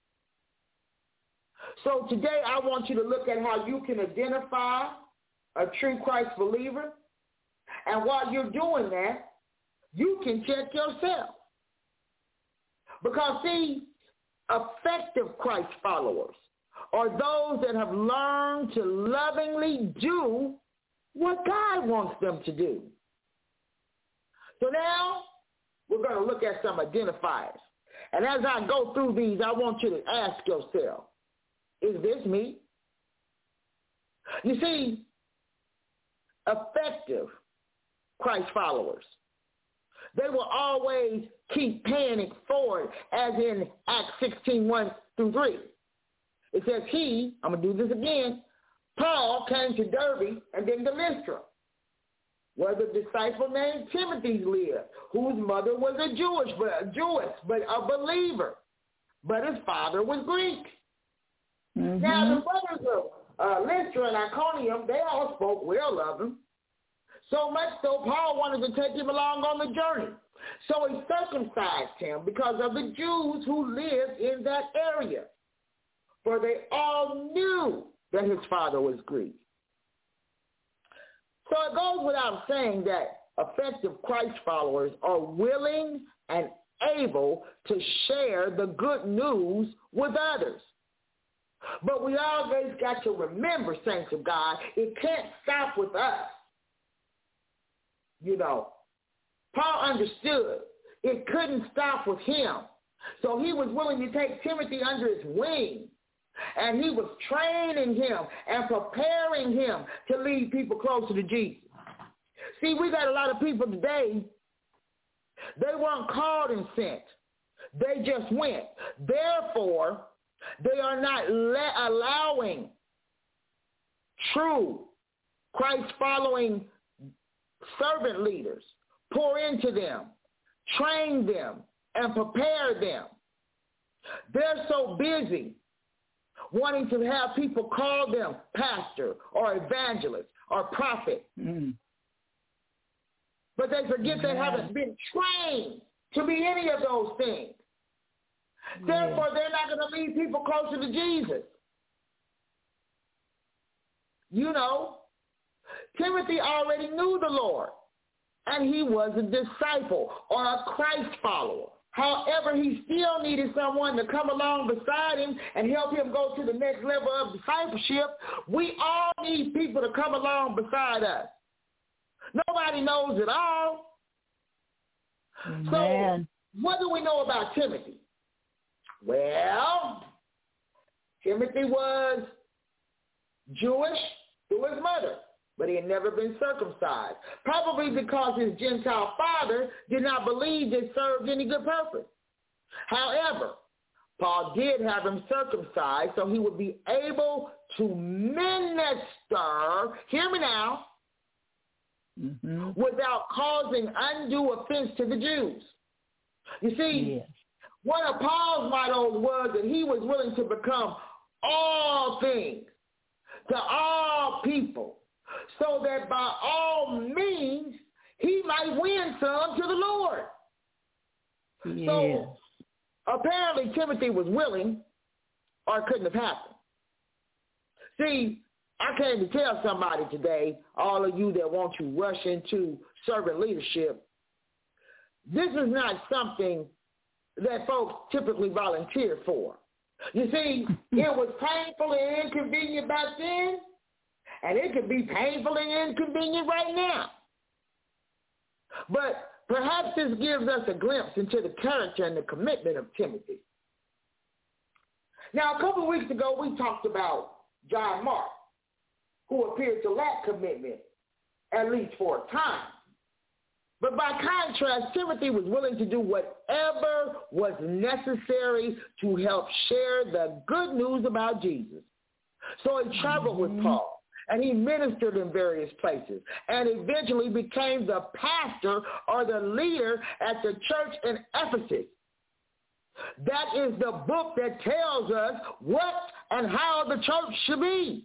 So today I want you to look at how you can identify a true Christ believer. And while you're doing that, you can check yourself. Because, see, effective Christ followers are those that have learned to lovingly do what God wants them to do. So now we're going to look at some identifiers. And as I go through these, I want you to ask yourself, is this me? You see, effective Christ followers, they will always keep paying it forward, as in Acts 16:1-3. It says I'm going to do this again, Paul came to Derbe and then to Lystra, where the disciple named Timothy lived, whose mother was a Jewish, but a believer, but his father was Greek. Mm-hmm. Now, the brothers of Lystra and Iconium, they all spoke well of him. So much so, Paul wanted to take him along on the journey. So he circumcised him because of the Jews who lived in that area, for they all knew that his father was Greek. So it goes without saying that effective Christ followers are willing and able to share the good news with others. But we always got to remember, saints of God, it can't stop with us. You know, Paul understood it couldn't stop with him. So he was willing to take Timothy under his wing. And he was training him and preparing him to lead people closer to Jesus. See, we got a lot of people today, they weren't called and sent. They just went. Therefore, they are not allowing true Christ-following servant leaders pour into them, train them, and prepare them. They're so busy wanting to have people call them pastor or evangelist or prophet. But they forget they haven't been trained to be any of those things. Therefore, they're not going to lead people closer to Jesus. You know, Timothy already knew the Lord, and he was a disciple or a Christ follower. However, he still needed someone to come along beside him and help him go to the next level of discipleship. We all need people to come along beside us. Nobody knows it all. Amen. So what do we know about Timothy? Well, Timothy was Jewish through his mother, but he had never been circumcised, probably because his Gentile father did not believe it served any good purpose. However, Paul did have him circumcised so he would be able to minister, hear me now, without causing undue offense to the Jews. You see, one of Paul's mottos was that he was willing to become all things to all people, so that by all means he might win some to the Lord. So apparently Timothy was willing, or it couldn't have happened. See, I came to tell somebody today, all of you that want to rush into servant leadership, this is not something that folks typically volunteer for. You see, it was painful and inconvenient back then, and it could be painful and inconvenient right now. But perhaps this gives us a glimpse into the character and the commitment of Timothy. Now, a couple of weeks ago, we talked about John Mark, who appeared to lack commitment, at least for a time. But by contrast, Timothy was willing to do whatever was necessary to help share the good news about Jesus. So he traveled with Paul, and he ministered in various places, and eventually became the pastor or the leader at the church in Ephesus. That is the book that tells us what and how the church should be.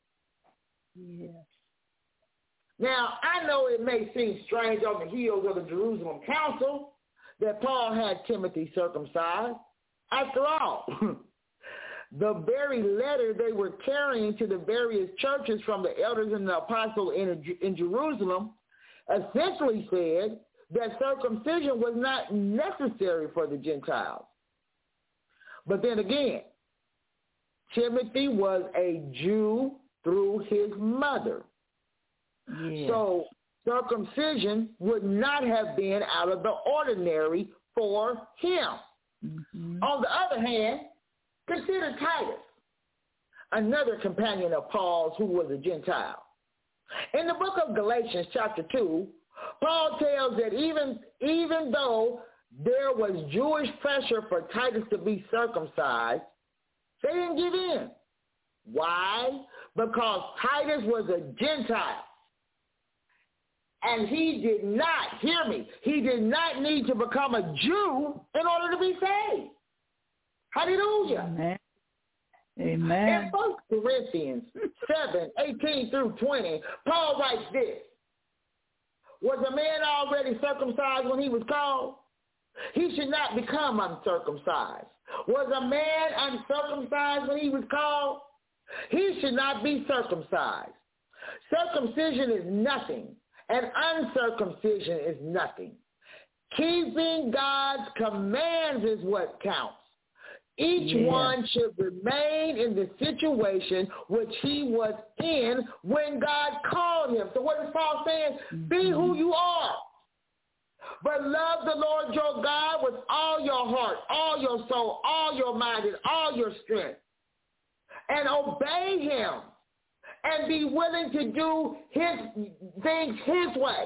Now, I know it may seem strange on the heels of the Jerusalem Council that Paul had Timothy circumcised. After all, the very letter they were carrying to the various churches from the elders and the apostles in Jerusalem essentially said that circumcision was not necessary for the Gentiles. But then again, Timothy was a Jew through his mother. So circumcision would not have been out of the ordinary for him. On the other hand, consider Titus, another companion of Paul's who was a Gentile. In the book of Galatians chapter 2, Paul tells that even though there was Jewish pressure for Titus to be circumcised, they didn't give in. Why? Because Titus was a Gentile. And he did not, hear me, he did not need to become a Jew in order to be saved. Hallelujah. Amen. Amen. In 1 Corinthians 7:18 through 20, Paul writes this: Was a man already circumcised when he was called? He should not become uncircumcised. Was a man uncircumcised when he was called? He should not be circumcised. Circumcision is nothing, and uncircumcision is nothing. Keeping God's commands is what counts. Each one should remain in the situation which he was in when God called him. So what is Paul saying? Be who you are. But love the Lord your God with all your heart, all your soul, all your mind, and all your strength. And obey him. And be willing to do his things his way.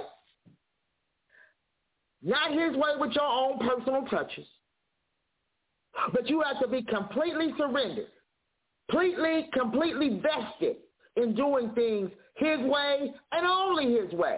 Not his way with your own personal touches. But you have to be completely surrendered, completely vested in doing things his way and only his way.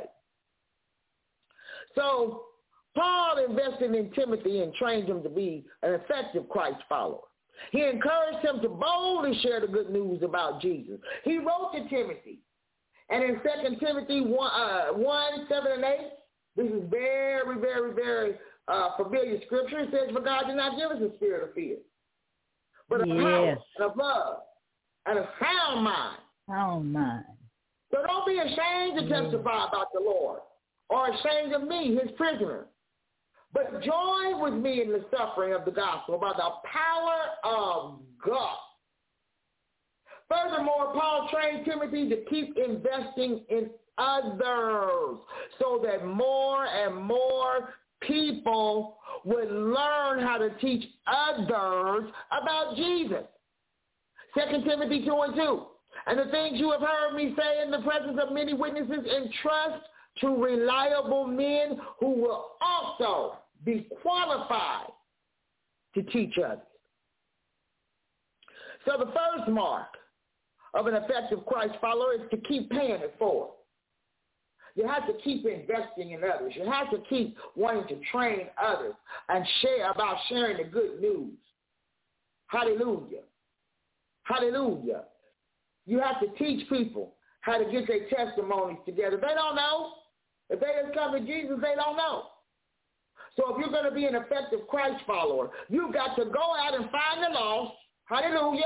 So Paul invested in Timothy and trained him to be an effective Christ follower. He encouraged him to boldly share the good news about Jesus. He wrote to Timothy, and in 2 Timothy 1, 7 and 8, this is very, very, very familiar scripture. It says, "For God did not give us a spirit of fear, but of power and of love and a sound mind." Sound mind. So don't be ashamed to testify about the Lord or ashamed of me, his prisoner. But join with me in the suffering of the gospel by the power of God. Furthermore, Paul trained Timothy to keep investing in others so that more and more people would learn how to teach others about Jesus. 2 Timothy 2 and 2. And the things you have heard me say in the presence of many witnesses, entrust to reliable men who will also be qualified to teach others. So the first mark of an effective Christ follower is to keep paying it forward. You have to keep investing in others. You have to keep wanting to train others and sharing the good news. Hallelujah. Hallelujah. You have to teach people how to get their testimonies together. They don't know. If they just come to Jesus, they don't know. So if you're going to be an effective Christ follower, you've got to go out and find the lost. Hallelujah.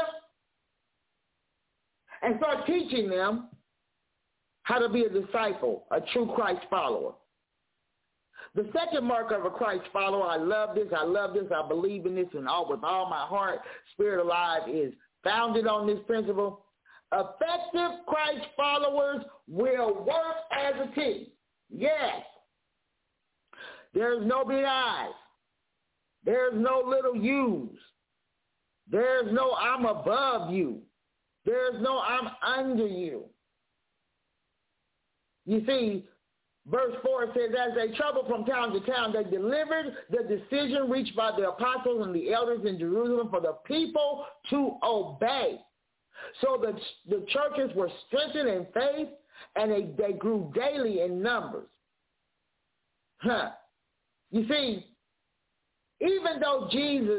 And start teaching them how to be a disciple, a true Christ follower. The second mark of a Christ follower, I love this, I believe in this, and with all my heart, Spirit Alive is founded on this principle. Effective Christ followers will work as a team. Yes. There's no big I's. There's no little U's. There's no I'm above you. There's no I'm under you. You see, verse 4 says, as they traveled from town to town, they delivered the decision reached by the apostles and the elders in Jerusalem for the people to obey. So the churches were strengthened in faith, and they grew daily in numbers. You see, even though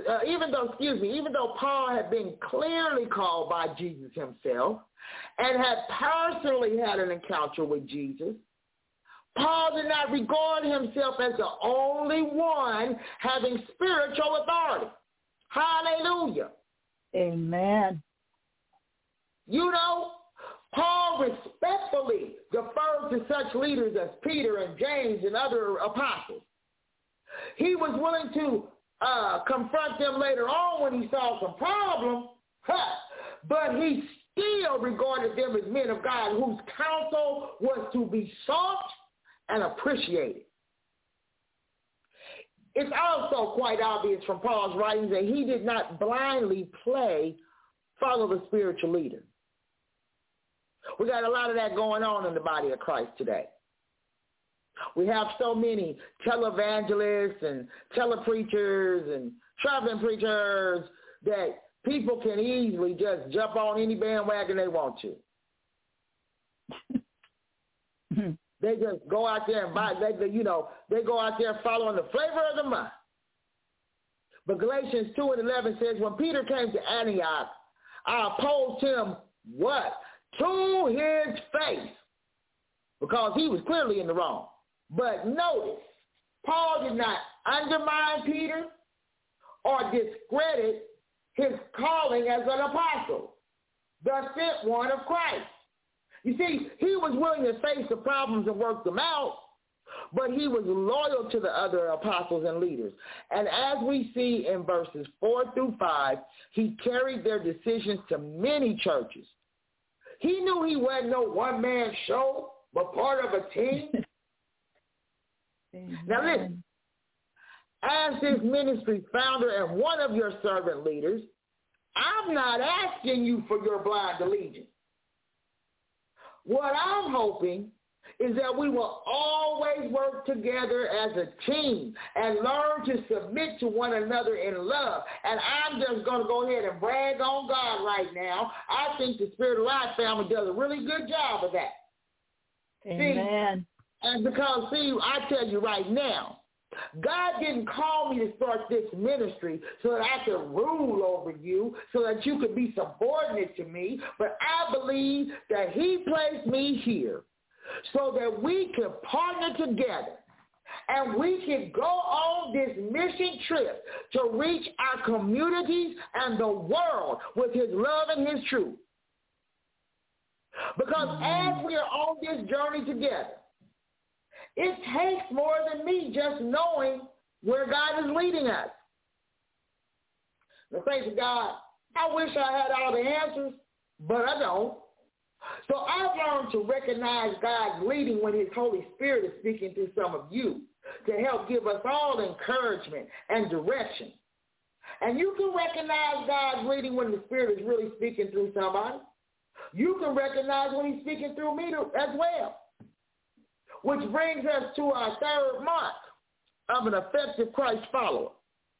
Paul had been clearly called by Jesus himself and had personally had an encounter with Jesus, Paul did not regard himself as the only one having spiritual authority. Hallelujah. Amen. You know, Paul respectfully deferred to such leaders as Peter and James and other apostles. He was willing to confront them later on when he saw some problems, but he still regarded them as men of God whose counsel was to be sought and appreciated. It's also quite obvious from Paul's writings that he did not blindly follow the spiritual leader. We got a lot of that going on in the body of Christ today. We have so many televangelists and telepreachers and traveling preachers that people can easily just jump on any bandwagon they want to. They just go out there and they go out there following the flavor of the month. But Galatians 2:11 says, when Peter came to Antioch, I opposed him what? To his face, because he was clearly in the wrong. But notice, Paul did not undermine Peter or discredit his calling as an apostle, the sent one of Christ. You see, he was willing to face the problems and work them out, but he was loyal to the other apostles and leaders. And as we see in verses 4 through 5, he carried their decisions to many churches. He knew he wasn't no one-man show, but part of a team. Now listen, as this ministry founder and one of your servant leaders, I'm not asking you for your blind allegiance. What I'm hoping is that we will always work together as a team and learn to submit to one another in love. And I'm just going to go ahead and brag on God right now. I think the Spirit of Life family does a really good job of that. Amen. See, and because, I tell you right now, God didn't call me to start this ministry so that I could rule over you, so that you could be subordinate to me, but I believe that he placed me here so that we can partner together and we can go on this mission trip to reach our communities and the world with his love and his truth. Because as we are on this journey together, it takes more than me just knowing where God is leading us. The thanks to God, I wish I had all the answers, but I don't. So I've learned to recognize God's leading when his Holy Spirit is speaking through some of you to help give us all encouragement and direction. And you can recognize God's leading when the Spirit is really speaking through somebody. You can recognize when he's speaking through me as well. Which brings us to our third mark of an effective Christ follower.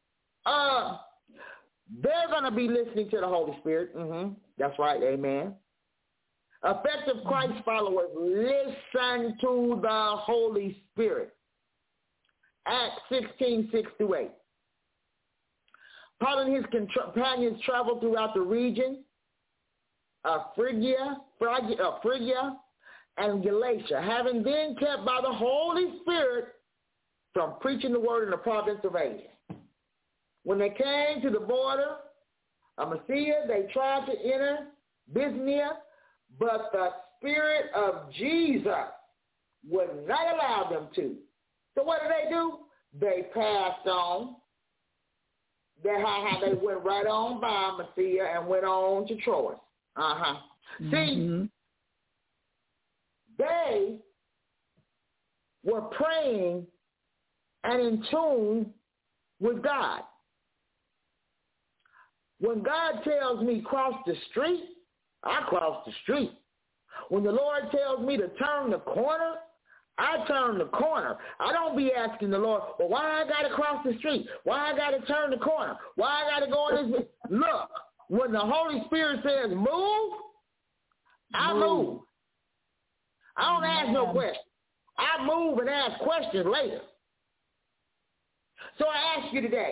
They're going to be listening to the Holy Spirit. That's right, amen. Effective Christ followers listen to the Holy Spirit. Acts 16:6-8. Paul and his companions traveled throughout the region of Phrygia and Galatia, having been kept by the Holy Spirit from preaching the word in the province of Asia. When they came to the border of Mysia, they tried to enter Bithynia, but the Spirit of Jesus would not allow them to. So what did they do? They passed on. That's how they went right on by Mysia and went on to Troas. See, they were praying and in tune with God. When God tells me cross the street, I cross the street. When the Lord tells me to turn the corner, I turn the corner. I don't be asking the Lord, well, why I got to cross the street? Why I got to turn the corner? Why I got to go in this? Look, when the Holy Spirit says move, I move. I don't ask no questions. I move and ask questions later. So I ask you today,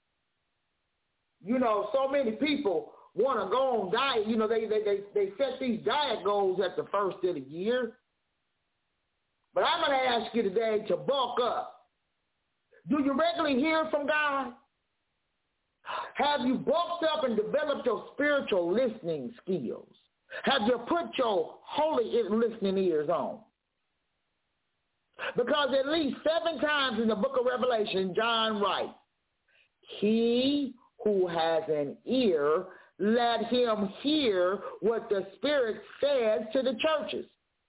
so many people want to go on diet. They set these diet goals at the first of the year. But I'm going to ask you today to bulk up. Do you regularly hear from God? Have you bulked up and developed your spiritual listening skills? Have you put your holy listening ears on? Because at least 7 times in the book of Revelation, John writes, he who has an ear, let him hear what the Spirit says to the churches.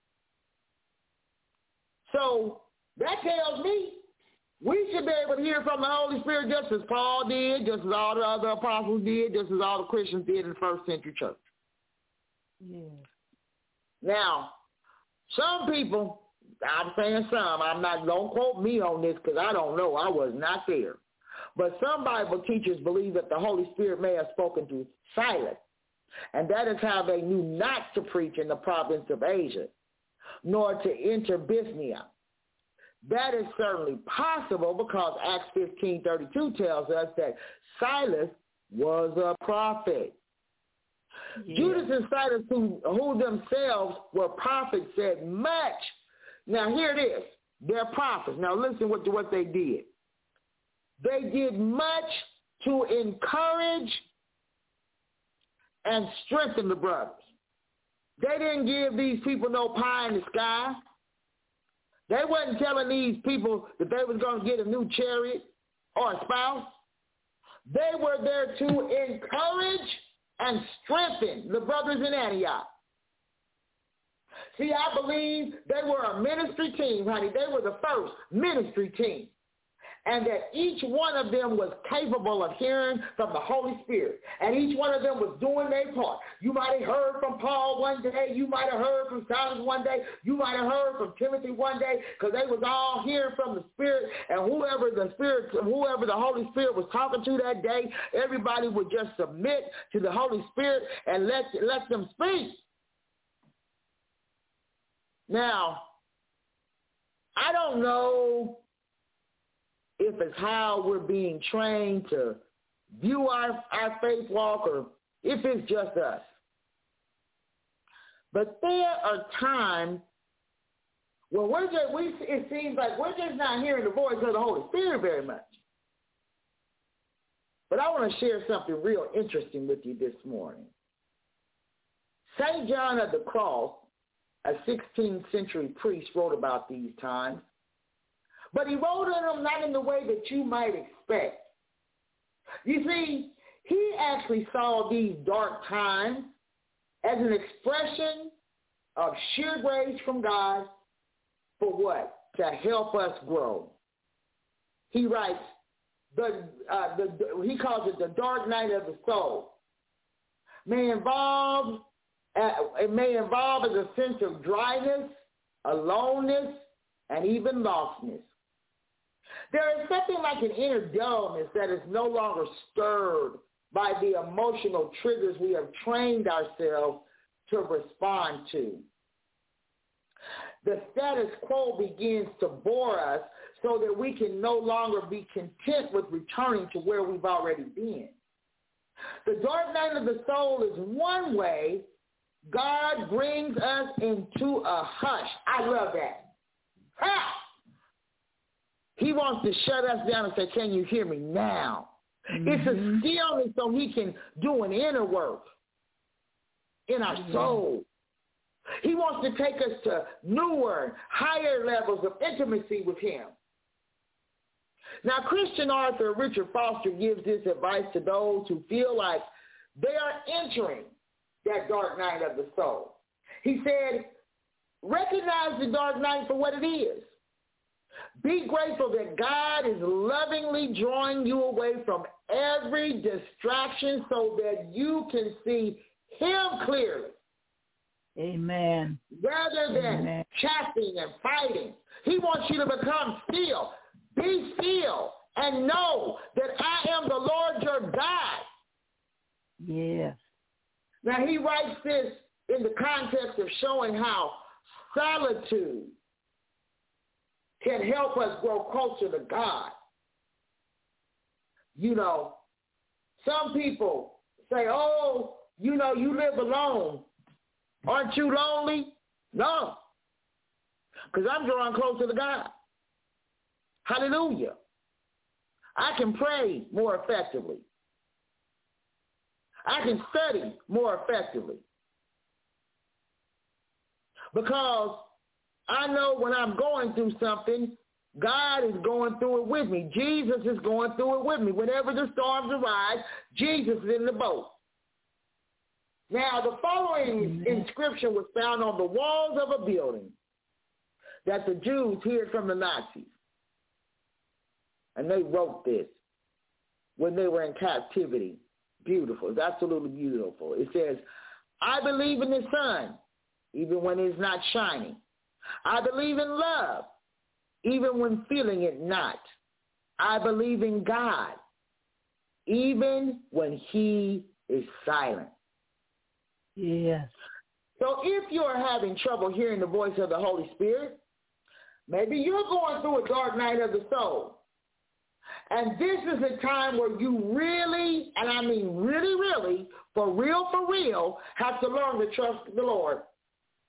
So that tells me we should be able to hear from the Holy Spirit just as Paul did, just as all the other apostles did, just as all the Christians did in the first century church. Yeah. Now, some people, I'm saying some, don't quote me on this because I don't know, I was not there. But some Bible teachers believe that the Holy Spirit may have spoken to Silas, and that is how they knew not to preach in the province of Asia, nor to enter Bithynia. That is certainly possible because Acts 15:32 tells us that Silas was a prophet. Yeah. Judas and Silas, who themselves were prophets, said much. Now here it is. their prophets. Now listen what they did. They did much to encourage and strengthen the brothers. They didn't give these people no pie in the sky. They wasn't telling these people that they was going to get a new chariot or a spouse. They were there to encourage and strengthen the brothers in Antioch. See, I believe they were a ministry team, honey. They were the first ministry team. And that each one of them was capable of hearing from the Holy Spirit. And each one of them was doing their part. You might have heard from Paul one day. You might have heard from Silas one day. You might have heard from Timothy one day, because they was all hearing from the Spirit. And whoever the Holy Spirit was talking to that day, everybody would just submit to the Holy Spirit and let them speak. Now, I don't know if it's how we're being trained to view our faith walk, or if it's just us. But there are times when it seems like we're just not hearing the voice of the Holy Spirit very much. But I want to share something real interesting with you this morning. St. John of the Cross, a 16th century priest, wrote about these times. But he wrote in them not in the way that you might expect. You see, he actually saw these dark times as an expression of sheer grace from God for what? To help us grow. He writes, he calls it the dark night of the soul. It may involve a sense of dryness, aloneness, and even lostness. There is something like an inner dullness that is no longer stirred by the emotional triggers we have trained ourselves to respond to. The status quo begins to bore us so that we can no longer be content with returning to where we've already been. The dark night of the soul is one way God brings us into a hush. I love that. Ha! He wants to shut us down and say, can you hear me now? Mm-hmm. It's a stillness so he can do an inner work in our soul. He wants to take us to newer, higher levels of intimacy with him. Now, Christian author Richard Foster gives this advice to those who feel like they are entering that dark night of the soul. He said, recognize the dark night for what it is. Be grateful that God is lovingly drawing you away from every distraction so that you can see him clearly. Amen. Rather than chatting and fighting. He wants you to become still. Be still and know that I am the Lord your God. Yes. Now he writes this in the context of showing how solitude can help us grow closer to God. You know, some people say, oh, you know, you live alone. Aren't you lonely? No, because I'm drawing closer to God. Hallelujah. I can pray more effectively. I can study more effectively. Because I know when I'm going through something, God is going through it with me. Jesus is going through it with me. Whenever the storms arise, Jesus is in the boat. Now, the following inscription was found on the walls of a building that the Jews hid from the Nazis. And they wrote this when they were in captivity. Beautiful. It's absolutely beautiful. It says, I believe in the sun, even when it's not shining. I believe in love, even when feeling it not. I believe in God, even when he is silent. Yes. So if you're having trouble hearing the voice of the Holy Spirit, maybe you're going through a dark night of the soul. And this is a time where you really, and I mean really, really, for real, have to learn to trust the Lord.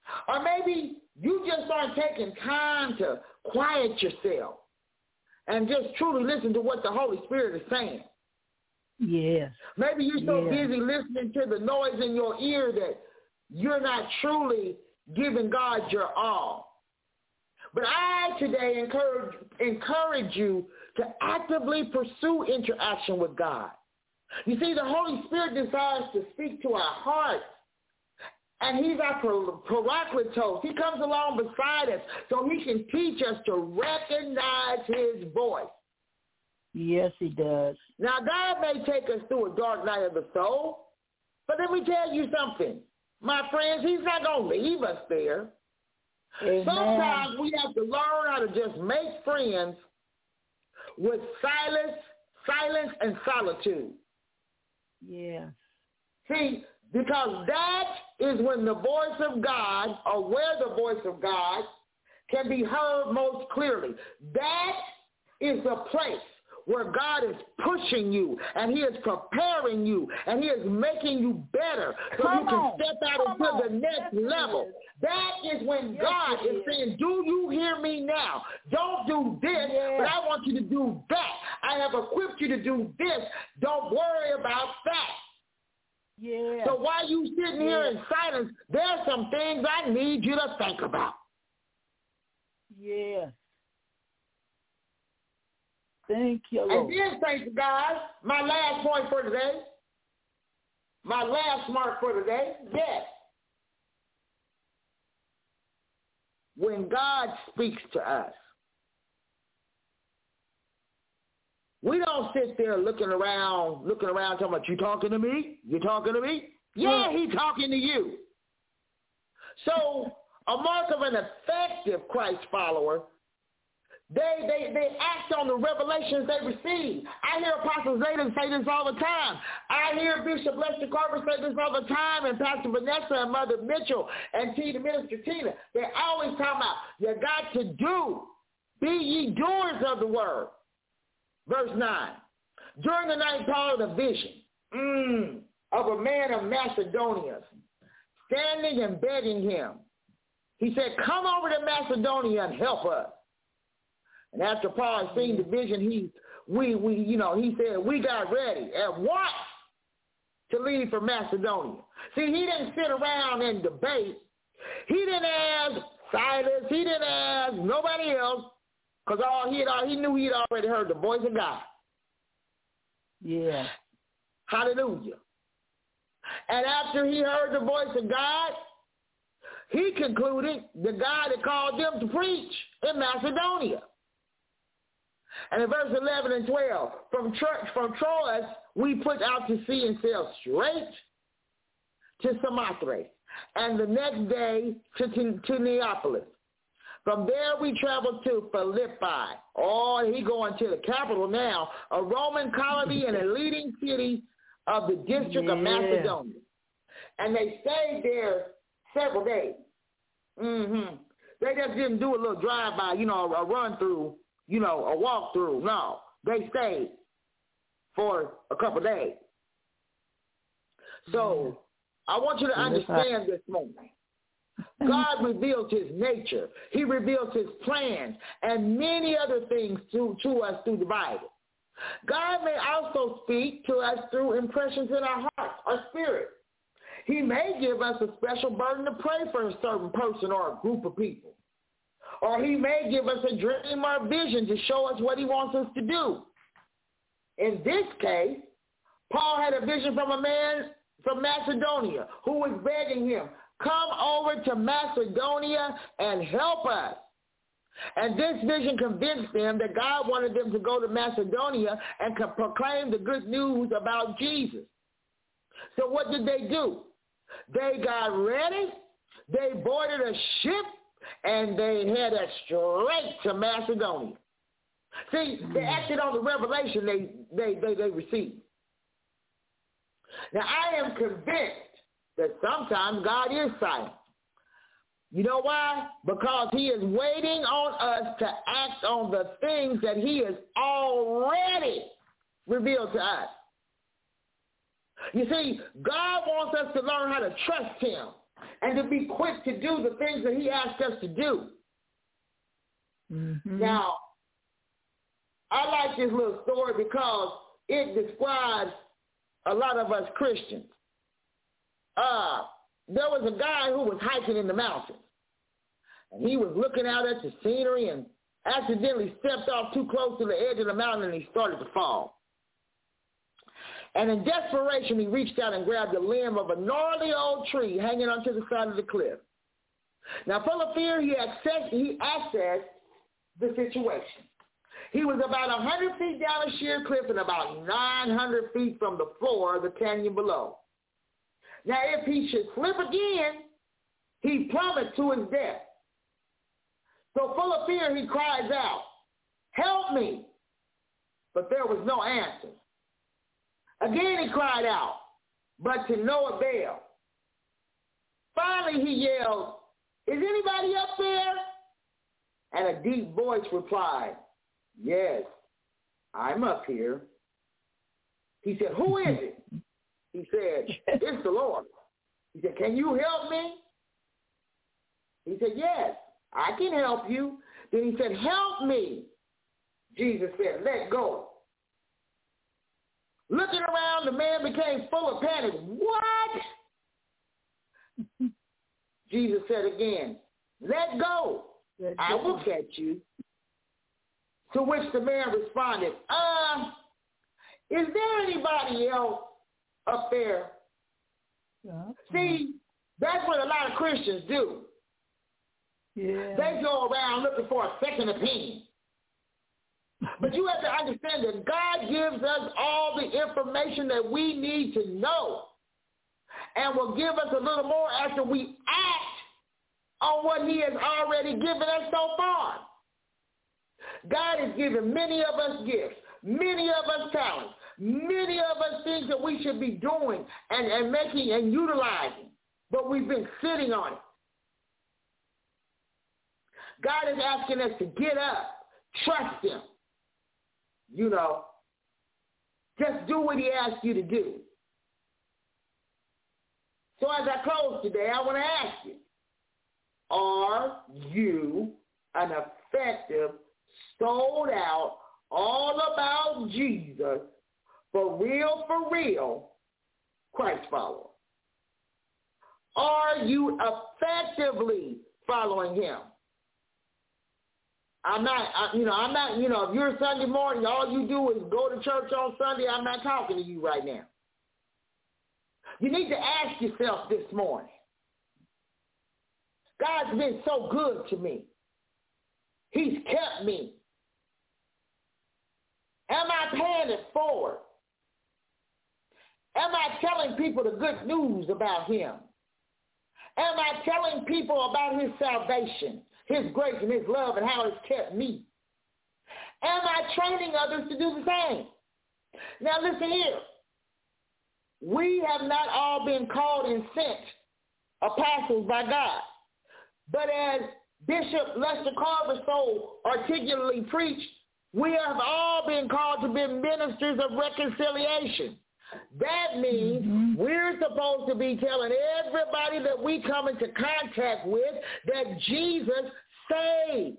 Or maybe you just aren't taking time to quiet yourself and just truly listen to what the Holy Spirit is saying. Yes. Maybe you're so busy listening to the noise in your ear that you're not truly giving God your all. But I today encourage you to actively pursue interaction with God. You see, the Holy Spirit desires to speak to our hearts. And he's our paracletos. He comes along beside us so he can teach us to recognize his voice. Yes, he does. Now, God may take us through a dark night of the soul, but let me tell you something. My friends, he's not going to leave us there. Amen. Sometimes we have to learn how to just make friends with silence and solitude. Yeah. See, because that is when the voice of God, or where the voice of God can be heard most clearly. That is the place where God is pushing you, and he is preparing you, and he is making you better so you can step out into the next level. That is when God is saying, do you hear me now? Don't do this, but I want you to do that. I have equipped you to do this. Don't worry about that. Yeah. So while you sitting here in silence, there's some things I need you to think about. Yeah. Thank you, Lord. And then, thank you, God, my last point for today, my last mark for today, yes. When God speaks to us, we don't sit there looking around talking about, you talking to me? You talking to me? Yeah, he's talking to you. So a mark of an effective Christ follower, they act on the revelations they receive. I hear Apostle Zayden say this all the time. I hear Bishop Lester Carver say this all the time, and Pastor Vanessa and Mother Mitchell and Minister Tina. They always talk about, you got to do. Be ye doers of the word. Verse 9. During the night Paul had a vision of a man of Macedonia standing and begging him. He said, come over to Macedonia and help us. And after Paul had seen the vision, he said, we got ready at once to leave for Macedonia. See, he didn't sit around and debate. He didn't ask Silas. He didn't ask nobody else, because he knew he'd already heard the voice of God. Yeah. Hallelujah. And after he heard the voice of God, he concluded the God had called them to preach in Macedonia. And in verse 11 and 12, from Troas, we put out to sea and sailed straight to Samothrace, and the next day to Neapolis. From there, we traveled to Philippi. Oh, he going to the capital now, a Roman colony and a leading city of the district of Macedonia. And they stayed there several days. They just didn't do a little drive-by, a run-through, a walk-through. No, they stayed for a couple of days. So I want you to understand this moment. God reveals his nature. He reveals his plans and many other things to us through the Bible. God may also speak to us through impressions in our hearts, our spirit. He may give us a special burden to pray for a certain person or a group of people. Or he may give us a dream or a vision to show us what he wants us to do. In this case, Paul had a vision from a man from Macedonia who was begging him, come over to Macedonia and help us. And this vision convinced them that God wanted them to go to Macedonia and proclaim the good news about Jesus. So what did they do? They got ready, they boarded a ship, and they headed straight to Macedonia. See, they acted on the revelation they received. Now, I am convinced that sometimes God is silent. You know why? Because he is waiting on us to act on the things that he has already revealed to us. You see, God wants us to learn how to trust him and to be quick to do the things that he asked us to do. Mm-hmm. Now, I like this little story because it describes a lot of us Christians. There was a guy who was hiking in the mountains, and he was looking out at the scenery and accidentally stepped off too close to the edge of the mountain, and he started to fall. And in desperation, he reached out and grabbed the limb of a gnarly old tree hanging onto the side of the cliff. Now, full of fear, he accessed the situation. He was about 100 feet down a sheer cliff and about 900 feet from the floor of the canyon below. Now, if he should slip again, he'd plummet to his death. So full of fear, he cries out, "Help me!" But there was no answer. Again, he cried out, but to no avail. Finally, he yelled, "Is anybody up there?" And a deep voice replied, "Yes, I'm up here." He said, "Who is it?" He said, "It's the Lord." He said, "Can you help me?" He said, "Yes, I can help you." Then he said, "Help me." Jesus said, "Let go." Looking around, the man became full of panic. "What?" Jesus said again, "Let go. I will catch you." To which the man responded, "Is there anybody else up there?" Yeah. See, that's what a lot of Christians do. Yeah. They go around looking for a second opinion. But you have to understand that God gives us all the information that we need to know, and will give us a little more after we act on what he has already given us so far. God has given many of us gifts, many of us talents, many of us things that we should be doing and making and utilizing, but we've been sitting on it. God is asking us to get up, trust him. Just do what he asks you to do. So as I close today, I want to ask you, are you an effective, sold out, all about Jesus, for real, Christ follower? Are you effectively following him? I'm not, if you're Sunday morning, all you do is go to church on Sunday, I'm not talking to you right now. You need to ask yourself this morning, God's been so good to me. He's kept me. Am I paying it forward? Am I telling people the good news about him? Am I telling people about his salvation, his grace and his love and how it's kept me? Am I training others to do the same? Now listen here. We have not all been called and sent apostles by God. But as Bishop Lester Carver so articulately preached, we have all been called to be ministers of reconciliation. That means we're supposed to be telling everybody that we come into contact with that Jesus saved.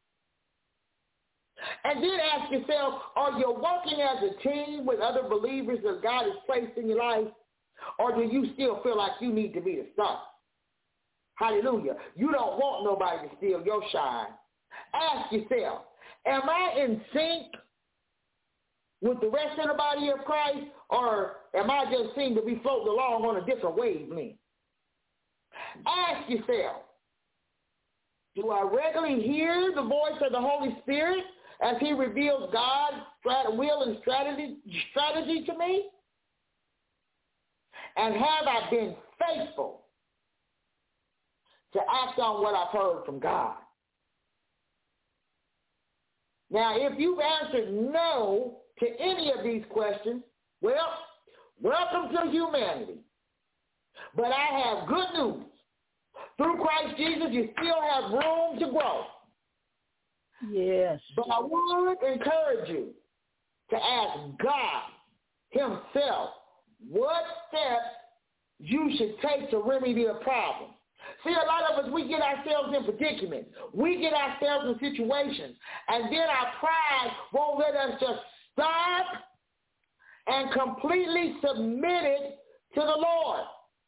And then ask yourself, are you working as a team with other believers that God has placed in your life? Or do you still feel like you need to be the star? Hallelujah. You don't want nobody to steal your shine. Ask yourself, am I in sync with the rest of the body of Christ, or am I just seem to be floating along on a different wavelength? Ask yourself, do I regularly hear the voice of the Holy Spirit as he reveals God's will and strategy to me? And have I been faithful to act on what I've heard from God? Now, if you've answered no to any of these questions, well, welcome to humanity. But I have good news. Through Christ Jesus, you still have room to grow. Yes. But I would encourage you to ask God himself what steps you should take to remedy a problem. See, a lot of us, we get ourselves in predicaments. We get ourselves in situations, and then our pride won't let us just stop and completely submit it to the Lord.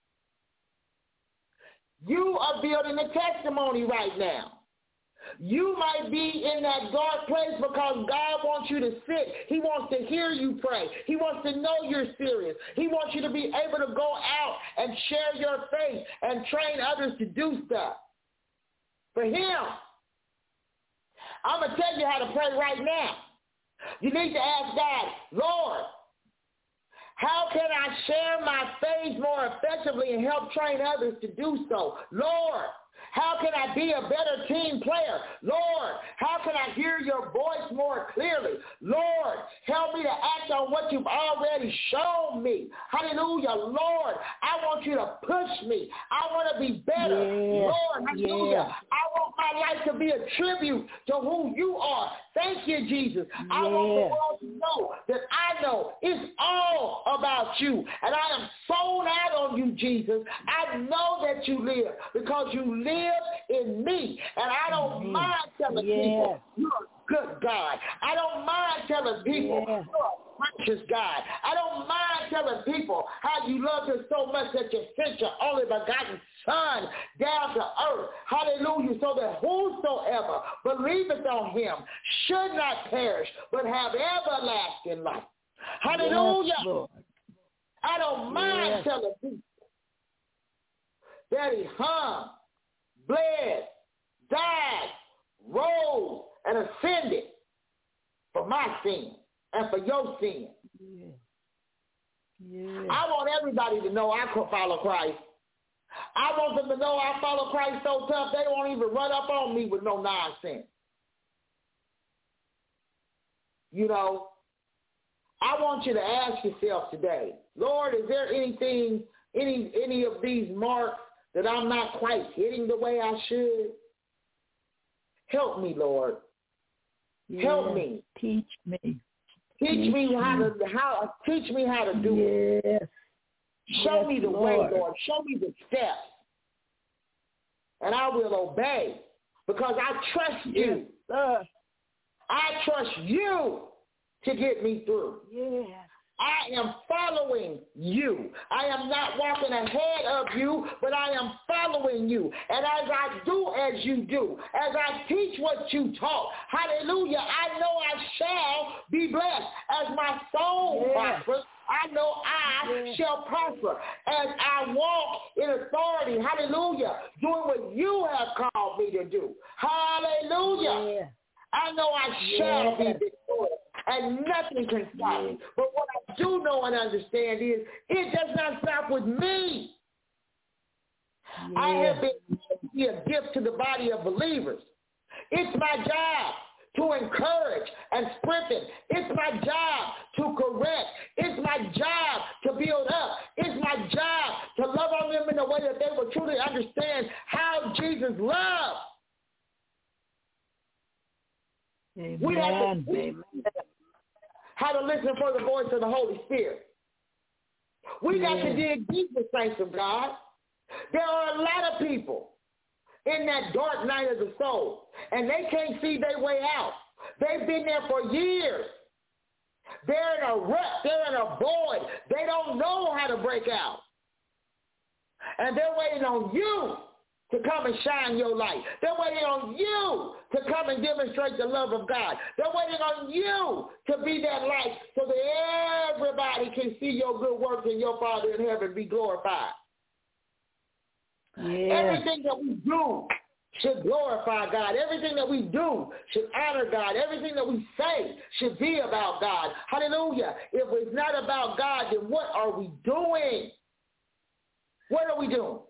You are building a testimony right now. You might be in that dark place because God wants you to sit. He wants to hear you pray. He wants to know you're serious. He wants you to be able to go out and share your faith and train others to do stuff for him. I'm going to tell you how to pray right now. You need to ask God, Lord, how can I share my faith more effectively and help train others to do so? Lord, how can I be a better team player? Lord, how can I hear your voice more clearly? Lord, help me to act on what you've already shown me. Hallelujah. Lord, I want you to push me. I want to be better. Yeah. Lord, hallelujah. Yeah. I want my life to be a tribute to who you are. Thank you, Jesus. Yeah. I want the world to know that I know it's all about you. And I am sold out on you, Jesus. I know that you live because you live in me. And I don't mind telling people you're a good God. I don't mind telling people you're a righteous God. I don't mind telling people how you love us so much that you sent your only begotten Son down to earth. Hallelujah. So that whosoever believeth on him should not perish, but have everlasting life. Hallelujah. Yes, I don't mind telling people that he hung, bled, died, rose, and ascended for my sin and for your sin. I want everybody to know I follow Christ. I want them to know I follow Christ so tough they won't even run up on me with no nonsense. You know, I want you to ask yourself today, Lord, is there anything, any of these marks that I'm not quite hitting the way I should? Help me, Lord. Help me. Teach me. Teach me how to do it. Show me the way, Lord. Show me the steps. And I will obey because I trust you. I trust you to get me through. I am following you. I am not walking ahead of you, but I am following you. And as I do as you do, as I teach what you taught, hallelujah, I know I shall be blessed. As my soul prospers, I know I shall prosper. As I walk in authority, hallelujah, doing what you have called me to do. Hallelujah. I know I shall be victorious, and nothing can stop me. But what I do know and understand is it does not stop with me. I have been a gift to the body of believers. It's my job to encourage and strengthen. It's my job to correct. It's my job to build up. It's my job to love on them in a way that they will truly understand how Jesus loves. Amen. We have to how to listen for the voice of the Holy Spirit. We got to dig deep, the saints of God. There are a lot of people in that dark night of the soul, and they can't see their way out. They've been there for years. They're in a rut. They're in a void. They don't know how to break out. And they're waiting on you to come and shine your light. They're waiting on you to come and demonstrate the love of God. They're waiting on you to be that light so that everybody can see your good works and your Father in heaven be glorified. Everything that we do should glorify God. Everything that we do should honor God. Everything that we say should be about God. Hallelujah. If it's not about God, then what are we doing? What are we doing?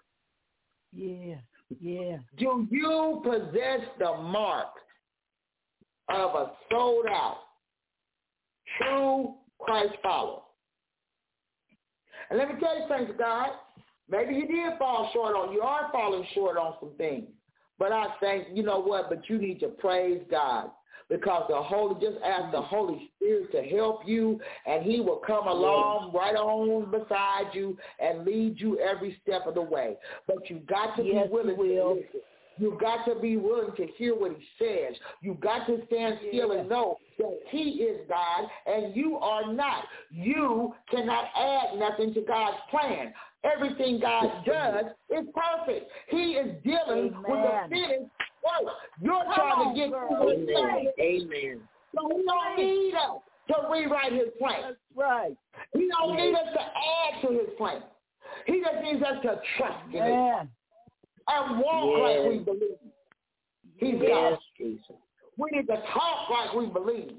Do you possess the mark of a sold out, true Christ follower? And let me tell you, saints of God, maybe you did fall short on, you are falling short on some things. But I think, you know what, but you need to praise God because just ask the Holy Spirit to help you, and he will come along right on beside you and lead you every step of the way. But you got to be willing to listen. You got to be willing to hear what he says. You got to stand still and know that he is God and you are not. You cannot add nothing to God's plan. Everything God does is perfect. He is dealing with the finished work. You're trying to get to his plan. Amen. So he don't need us to rewrite his plan. That's right. He don't need us to add to his plan. He just needs us to trust in him and walk like we believe. He's God. We need to talk like we believe.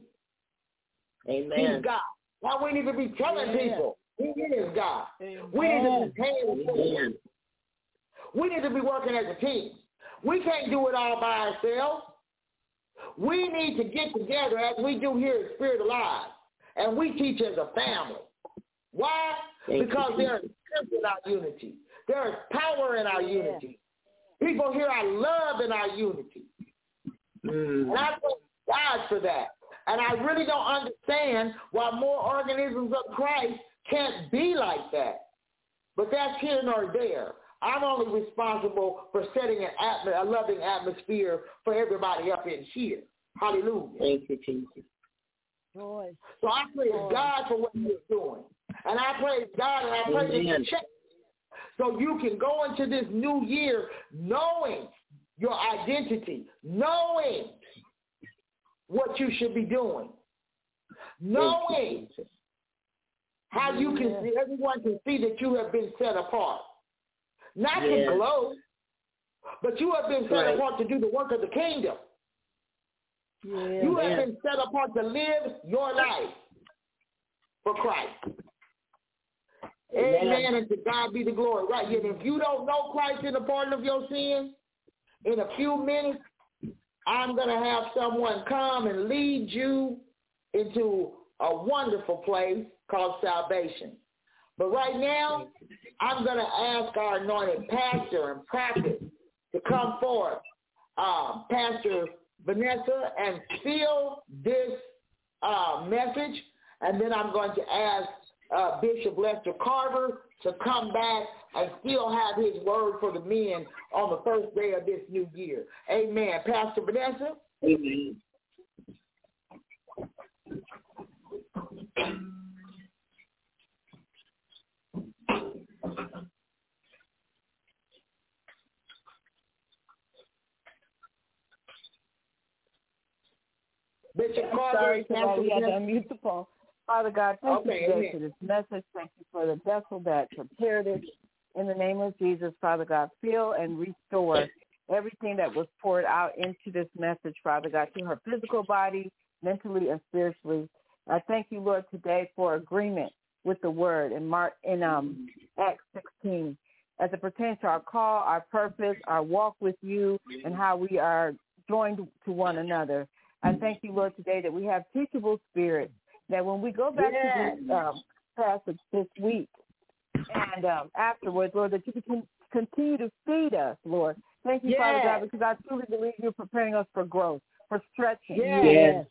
Amen. He's God. Now we need to be telling people he is God. We need to be paying attention. We need to be working as a team. We can't do it all by ourselves. We need to get together as we do here at Spirit Alive, and we teach as a family. Why? Because there is strength in our unity. There is power in our unity. People here are love in our unity. And I thank God for that. And I really don't understand why more organisms of Christ can't be like that. But that's here nor there. I'm only responsible for setting a loving atmosphere for everybody up in here. Hallelujah. Thank you, Jesus. Joy. So I praise God for what he's doing. And I praise God and I pray that you check so you can go into this new year knowing your identity, knowing what you should be doing, knowing how you can see, everyone can see that you have been set apart. Not to glow, but you have been set apart to do the work of the kingdom. You have been set apart to live your life for Christ. Amen, and to God be the glory. Right, and if you don't know Christ in the pardon of your sins, in a few minutes, I'm going to have someone come and lead you into a wonderful place called salvation. But right now, I'm going to ask our anointed pastor and prophet to come forth, Pastor Vanessa, and seal this message. And then I'm going to ask Bishop Lester Carver to come back and still have his word for the men on the first day of this new year. Amen. Pastor Vanessa? Amen. Bishop Carver, Pastor we had to unmute the phone. Father God, thank you today for this message. Thank you for the vessel that prepared it. In the name of Jesus, Father God, fill and restore everything that was poured out into this message, Father God, to her physical body, mentally, and spiritually. I thank you, Lord, today for agreement with the word in Acts 16 as it pertains to our call, our purpose, our walk with you, and how we are joined to one another. I thank you, Lord, today that we have teachable spirit, that when we go back to this passage this week and afterwards, Lord, that you can continue to feed us, Lord. Thank you, Father God, because I truly believe you're preparing us for growth, for stretching. Yes.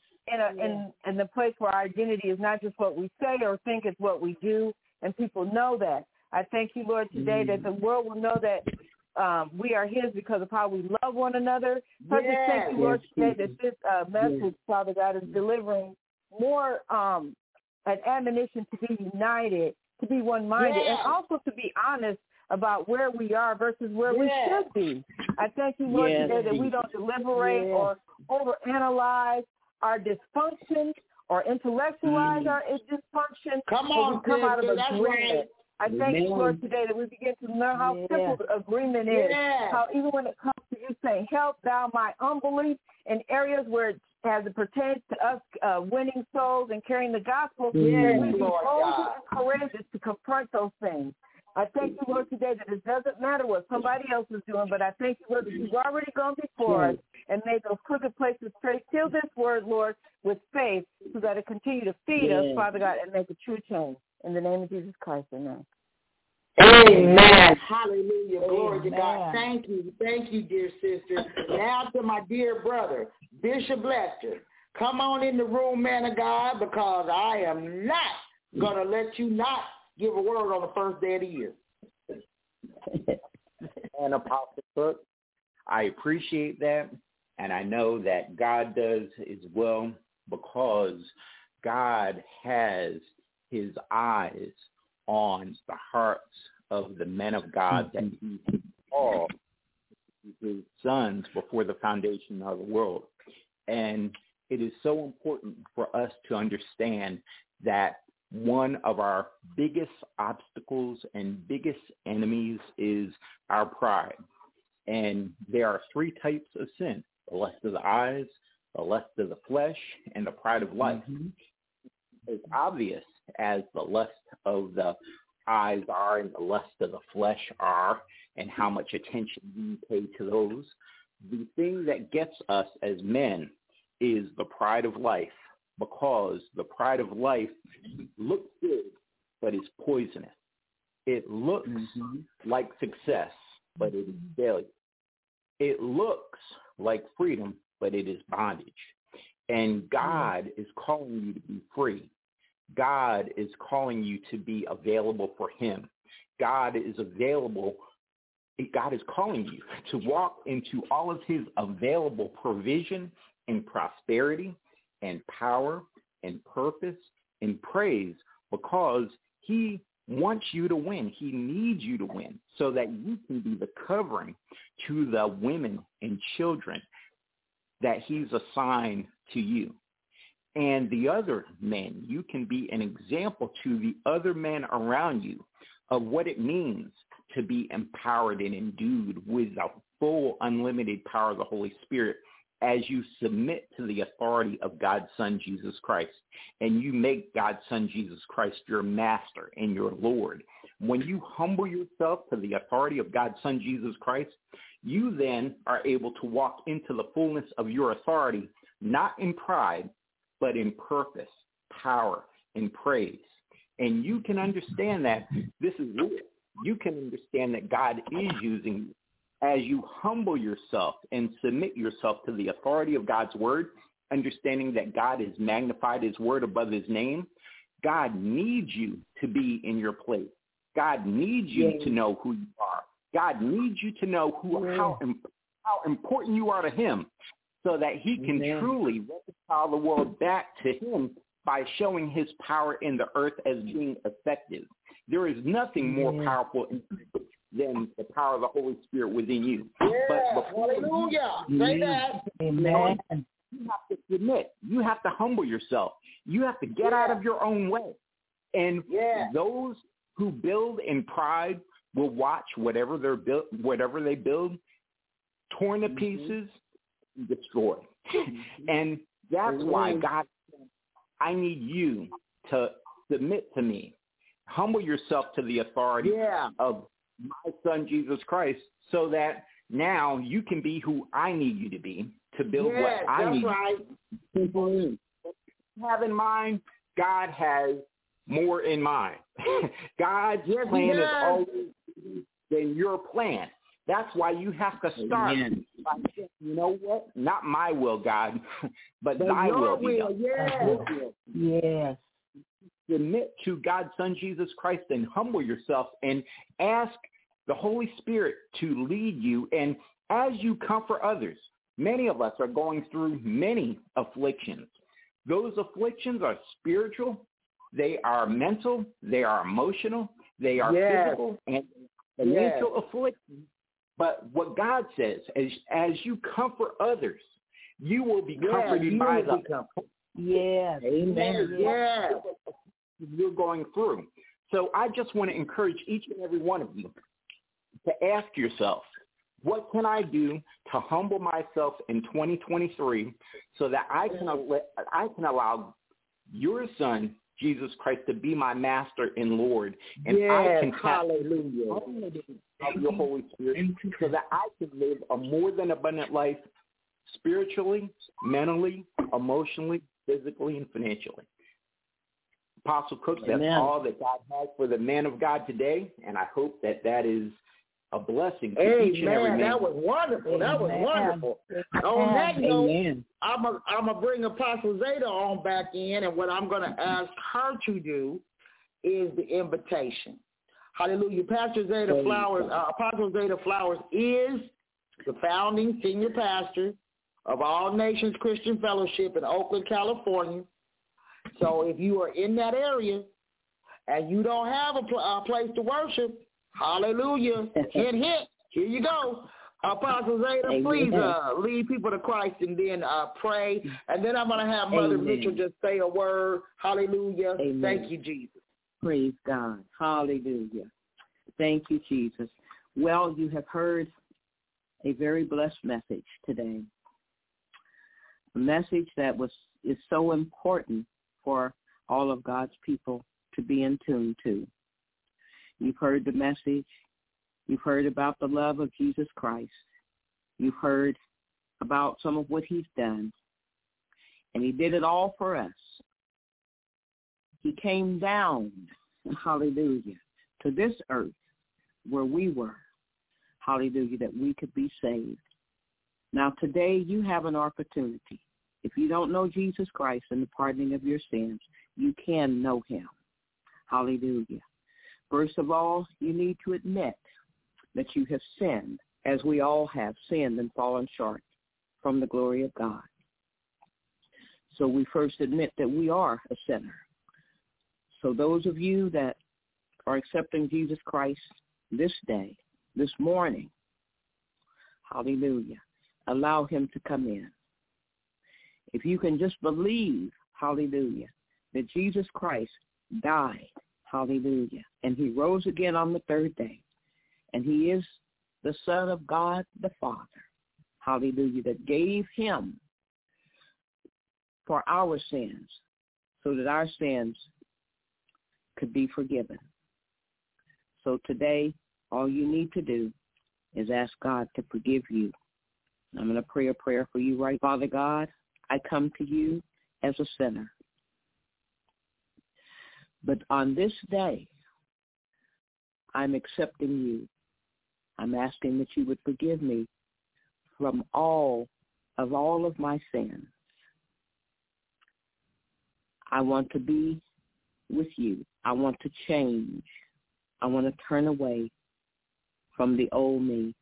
In the place where our identity is not just what we say or think, it's what we do, and people know that. I thank you, Lord, today that the world will know that we are his because of how we love one another. So I just thank you, Lord, today that this message, Father God, is delivering more an admonition to be united, to be one-minded, and also to be honest about where we are versus where we should be. I thank you, Lord, today that we don't deliberate or overanalyze our dysfunction or intellectualize our dysfunction. Come on, we come out of agreement. I thank you, Lord, today that we begin to learn how simple agreement is. How even when it comes to you saying, help thou my unbelief in areas where as it pertains to us winning souls and carrying the gospel, we be bold and courageous to confront those things. I thank you, Lord, today that it doesn't matter what somebody else is doing, but I thank you, Lord, that you've already gone before us and made those crooked places straight. Seal this word, Lord, with faith so that it continue to feed us, Father God, and make a true change. In the name of Jesus Christ, amen. Amen. Hallelujah. Glory to God. Thank you. Thank you, dear sister. Now to my dear brother, Bishop Lester. Come on in the room, man of God, because I am not going to let you not give a word on the first day of the year. And Apostle Cook, I appreciate that, and I know that God does as well, because God has his eyes on the hearts of the men of God that he called his sons before the foundation of the world. And it is so important for us to understand that one of our biggest obstacles and biggest enemies is our pride. And there are three types of sin: the lust of the eyes, the lust of the flesh, and the pride of life. Mm-hmm. It's obvious as the lust of the eyes are and the lust of the flesh are, and how much attention we pay to those. The thing that gets us as men is the pride of life, because the pride of life looks good, but is poisonous. It looks like success, but it is failure. It looks like freedom, but it is bondage. And God is calling you to be free. God is calling you to be available for him. God is calling you to walk into all of his available provision and prosperity and power and purpose and praise, because he wants you to win. He needs you to win so that you can be the covering to the women and children that he's assigned to you. And the other men, you can be an example to the other men around you of what it means to be empowered and endued with the full unlimited power of the Holy Spirit as you submit to the authority of God's Son, Jesus Christ, and you make God's Son, Jesus Christ, your master and your Lord. When you humble yourself to the authority of God's Son, Jesus Christ, you then are able to walk into the fullness of your authority, not in pride, but in purpose, power, and praise. And you can understand that this is real. You can understand that God is using you as you humble yourself and submit yourself to the authority of God's word, understanding that God has magnified his word above his name. God needs you to be in your place. God needs you to know who you are. God needs you to know how important you are to him, so that he can truly reconcile the world back to him by showing his power in the earth as being effective. There is nothing more powerful than the power of the Holy Spirit within you. Yeah, but hallelujah. Say that. Amen. You have to submit. You have to humble yourself. You have to get out of your own way. And those who build in pride will watch whatever they build torn to pieces, destroyed. And that's why God said, I need you to submit to me. Humble yourself to the authority of my Son, Jesus Christ, so that now you can be who I need you to be to build what I need. That's right. Have in mind, God has more in mind. God's plan is always than your plan. That's why you have to start by saying, you know what? Not my will, God, but thy will be done. Yes. Submit to God's Son, Jesus Christ, and humble yourself and ask the Holy Spirit to lead you. And as you comfort others, many of us are going through many afflictions. Those afflictions are spiritual, they are mental, they are emotional, they are physical, and financial afflictions. But what God says, as you comfort others, you will be comforted by the Yes. Amen. Yeah. You're going through. So I just want to encourage each and every one of you to ask yourself, what can I do to humble myself in 2023 so that I can allow your Son, Jesus Christ, to be my master and Lord, and I can have of your Holy Spirit so that I can live a more than abundant life spiritually, mentally, emotionally, physically, and financially. Apostle Cook, that's all that God has for the man of God today, and I hope that is a blessing to each and every man. That was wonderful. That was wonderful. On that note, I'm going to bring Apostle Zeta on back in, and what I'm going to ask her to do is the invitation. Hallelujah. Pastor Zeta Flowers, Apostle Zeta Flowers is the founding senior pastor of All Nations Christian Fellowship in Oakland, California. So if you are in that area and you don't have a place to worship, hallelujah, hint, hint, here you go. Apostle Zeta, please lead people to Christ and then pray. And then I'm going to have Mother Mitchell just say a word. Hallelujah. Amen. Thank you, Jesus. Praise God. Hallelujah. Thank you, Jesus. Well, you have heard a very blessed message today. A message that is so important for all of God's people to be in tune to. You've heard the message. You've heard about the love of Jesus Christ. You've heard about some of what he's done. And he did it all for us. He came down, hallelujah, to this earth where we were, hallelujah, that we could be saved. Now today you have an opportunity. If you don't know Jesus Christ and the pardoning of your sins, you can know him. Hallelujah. First of all, you need to admit that you have sinned, as we all have sinned and fallen short from the glory of God. So we first admit that we are a sinner. So those of you that are accepting Jesus Christ this day, this morning, hallelujah, allow him to come in. If you can just believe, hallelujah, that Jesus Christ died, hallelujah, and he rose again on the third day, and he is the Son of God the Father, hallelujah, that gave him for our sins so that our sins could be forgiven. So today, all you need to do is ask God to forgive you. I'm going to pray a prayer for you, right? Father God, I come to you as a sinner. But on this day, I'm accepting you. I'm asking that you would forgive me from all of my sins. I want to be with you. I want to change. I want to turn away from the old me.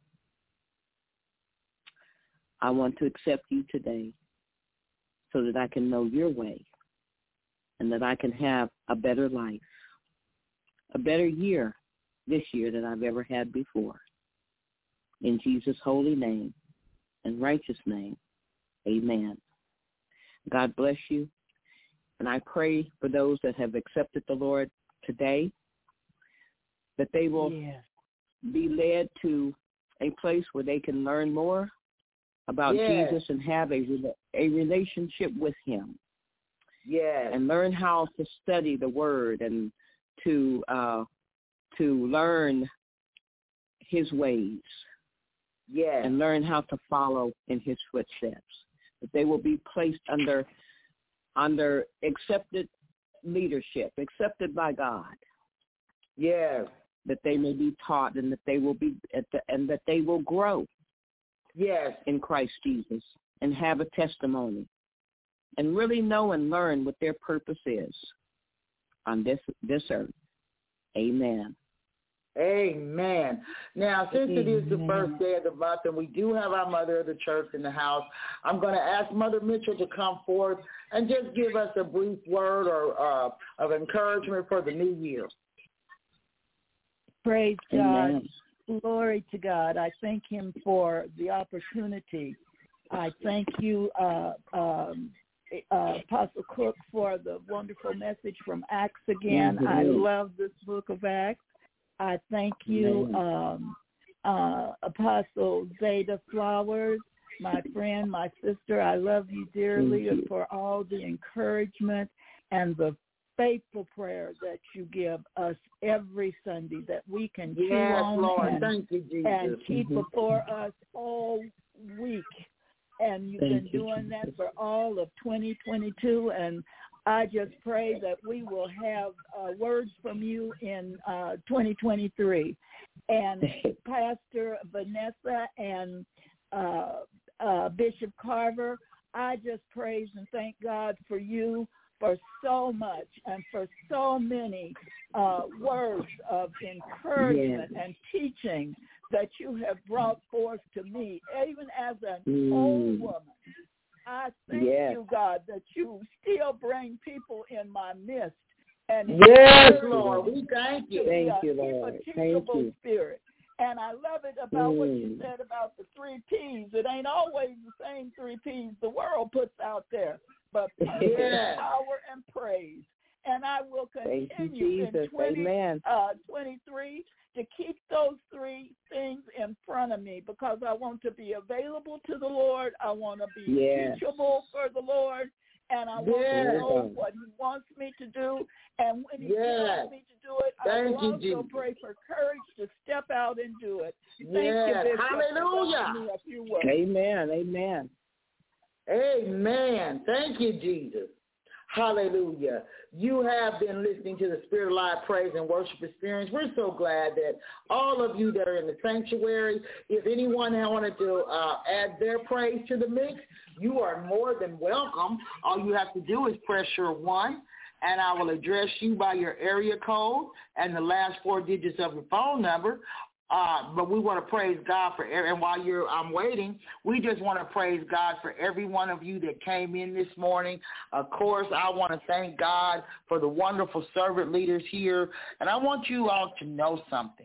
I want to accept you today so that I can know your way and that I can have a better life, a better year this year than I've ever had before. In Jesus' holy name and righteous name, amen. God bless you. And I pray for those that have accepted the Lord today, that they will be led to a place where they can learn more about Jesus and have a relationship with him. And learn how to study the word and to learn his ways. And learn how to follow in his footsteps. That they will be placed under accepted leadership, accepted by God. That they may be taught and that they will be and that they will grow. In Christ Jesus and have a testimony and really know and learn what their purpose is on this earth. Amen. Amen. Now, since it is the first day of the month and we do have our mother of the church in the house, I'm going to ask Mother Mitchell to come forth and just give us a brief word or of encouragement for the new year. Praise God. Glory to God. I thank him for the opportunity. I thank you, Apostle Cook, for the wonderful message from Acts again. I love this book of Acts. I thank you, Apostle Zeta Flowers, my friend, my sister. I love you dearly for all the encouragement and the faithful prayer that you give us every Sunday that we can chew on and keep before us all week. And you've been doing that for all of 2022. And I just pray that we will have words from you in 2023. And Pastor Vanessa and Bishop Carver, I just praise and thank God for you for so much and for so many words of encouragement and teaching that you have brought forth to me, even as an old woman. I thank you, God, that you still bring people in my midst. And yes, Lord, we thank you. Thank you, Lord. Thank you. Spirit. And I love it about what you said about the 3 P's. It ain't always the same 3 P's the world puts out there, but purpose, power, and praise. And I will continue in 2023 to keep those 3 things in front of me, because I want to be available to the Lord. I want to be teachable for the Lord. And I want to know what he wants me to do. And when he wants me to do it, I will also pray for courage to step out and do it. Thank you, Bishop. Hallelujah. Amen. Amen. Amen. Thank you, Jesus. Hallelujah. You have been listening to the Spirit Live Praise and Worship Experience. We're so glad that all of you that are in the sanctuary, if anyone wanted to add their praise to the mix, you are more than welcome. All you have to do is press your 1, and I will address you by your area code and the last 4 digits of your phone number. But we want to praise God for, and while I'm waiting, we just want to praise God for every one of you that came in this morning. Of course, I want to thank God for the wonderful servant leaders here. And I want you all to know something.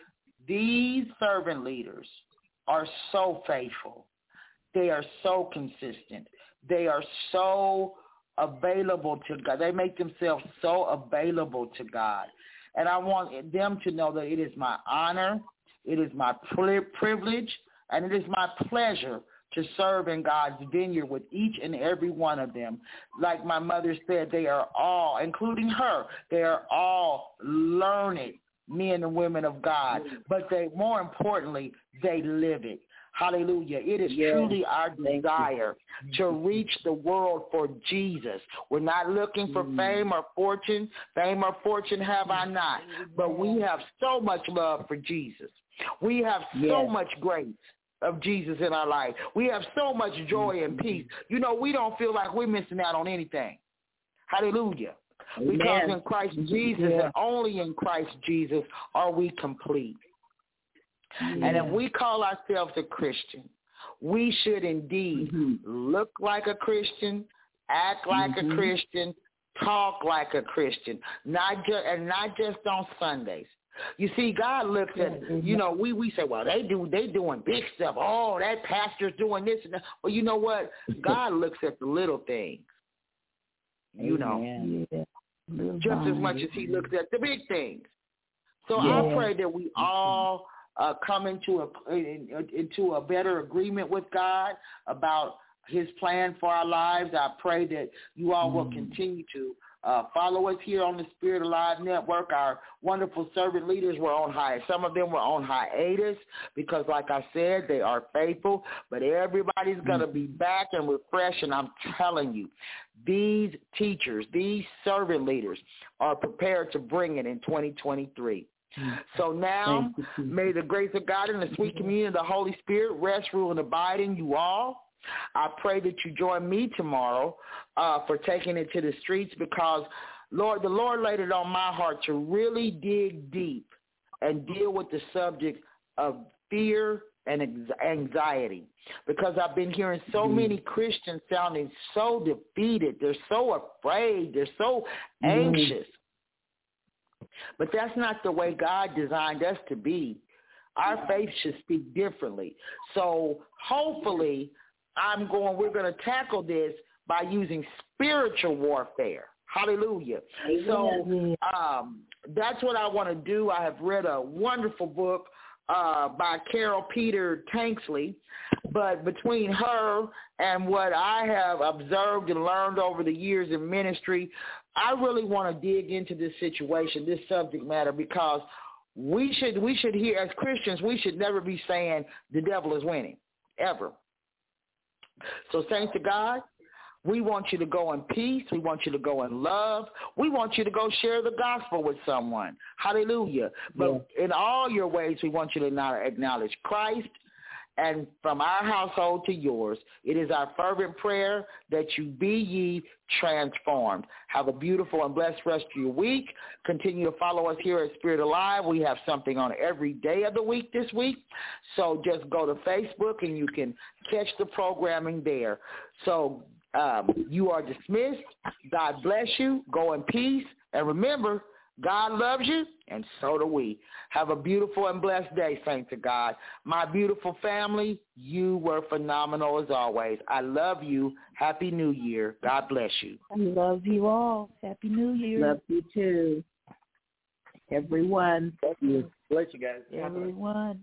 These servant leaders are so faithful. They are so consistent. They are so available to God. They make themselves so available to God. And I want them to know that it is my honor, it is my privilege, and it is my pleasure to serve in God's vineyard with each and every one of them. Like my mother said, they are all, including her, they are all learned men and women of God. But they, more importantly, they live it. Hallelujah. It is truly our desire to reach the world for Jesus. We're not looking for fame or fortune. Fame or fortune have I not. But we have so much love for Jesus. We have so much grace of Jesus in our life. We have so much joy and peace. You know, we don't feel like we're missing out on anything. Hallelujah. Because in Christ Jesus and only in Christ Jesus are we complete. And if we call ourselves a Christian, we should indeed look like a Christian, act like a Christian, talk like a Christian, not just on Sundays. You see, God looks at, you know, we say, well, they doing big stuff. Oh, that pastor's doing this and that. Well, you know what? God looks at the little things, you know, just as much as he looks at the big things. So I pray that we all come into a better agreement with God about his plan for our lives. I pray that you all will continue to follow us here on the Spirit Alive Network. Our wonderful servant leaders were on some of them were on hiatus because, like I said, they are faithful. But everybody's going to be back and refreshed, and I'm telling you, these teachers, these servant leaders are prepared to bring it in 2023. So now, may the grace of God and the sweet communion of the Holy Spirit rest, rule, and abide in you all. I pray that you join me tomorrow for taking it to the streets because, Lord, the Lord laid it on my heart to really dig deep and deal with the subject of fear and anxiety because I've been hearing so many Christians sounding so defeated. They're so afraid. They're so anxious. But that's not the way God designed us to be. Our faith should speak differently. So hopefully we're going to tackle this by using spiritual warfare. Hallelujah. So that's what I want to do. I have read a wonderful book by Carol Peter Tanksley. But between her and what I have observed and learned over the years in ministry, I really want to dig into this situation, this subject matter, because we should hear, as Christians, we should never be saying the devil is winning, ever. So, saints of God, We want you to go in peace. We want you to go in love. We want you to go share the gospel with someone. Hallelujah. But in all your ways, we want you to not acknowledge Christ. And from our household to yours, it is our fervent prayer that you be ye transformed. Have a beautiful and blessed rest of your week. Continue to follow us here at Spirit Alive. We have something on every day of the week this week. So just go to Facebook and you can catch the programming there. So you are dismissed. God bless you. Go in peace. And remember, God loves you, and so do we. Have a beautiful and blessed day, saints of God. My beautiful family, you were phenomenal as always. I love you. Happy New Year. God bless you. I love you all. Happy New Year. Love you too. Everyone. Bless you guys. Everyone.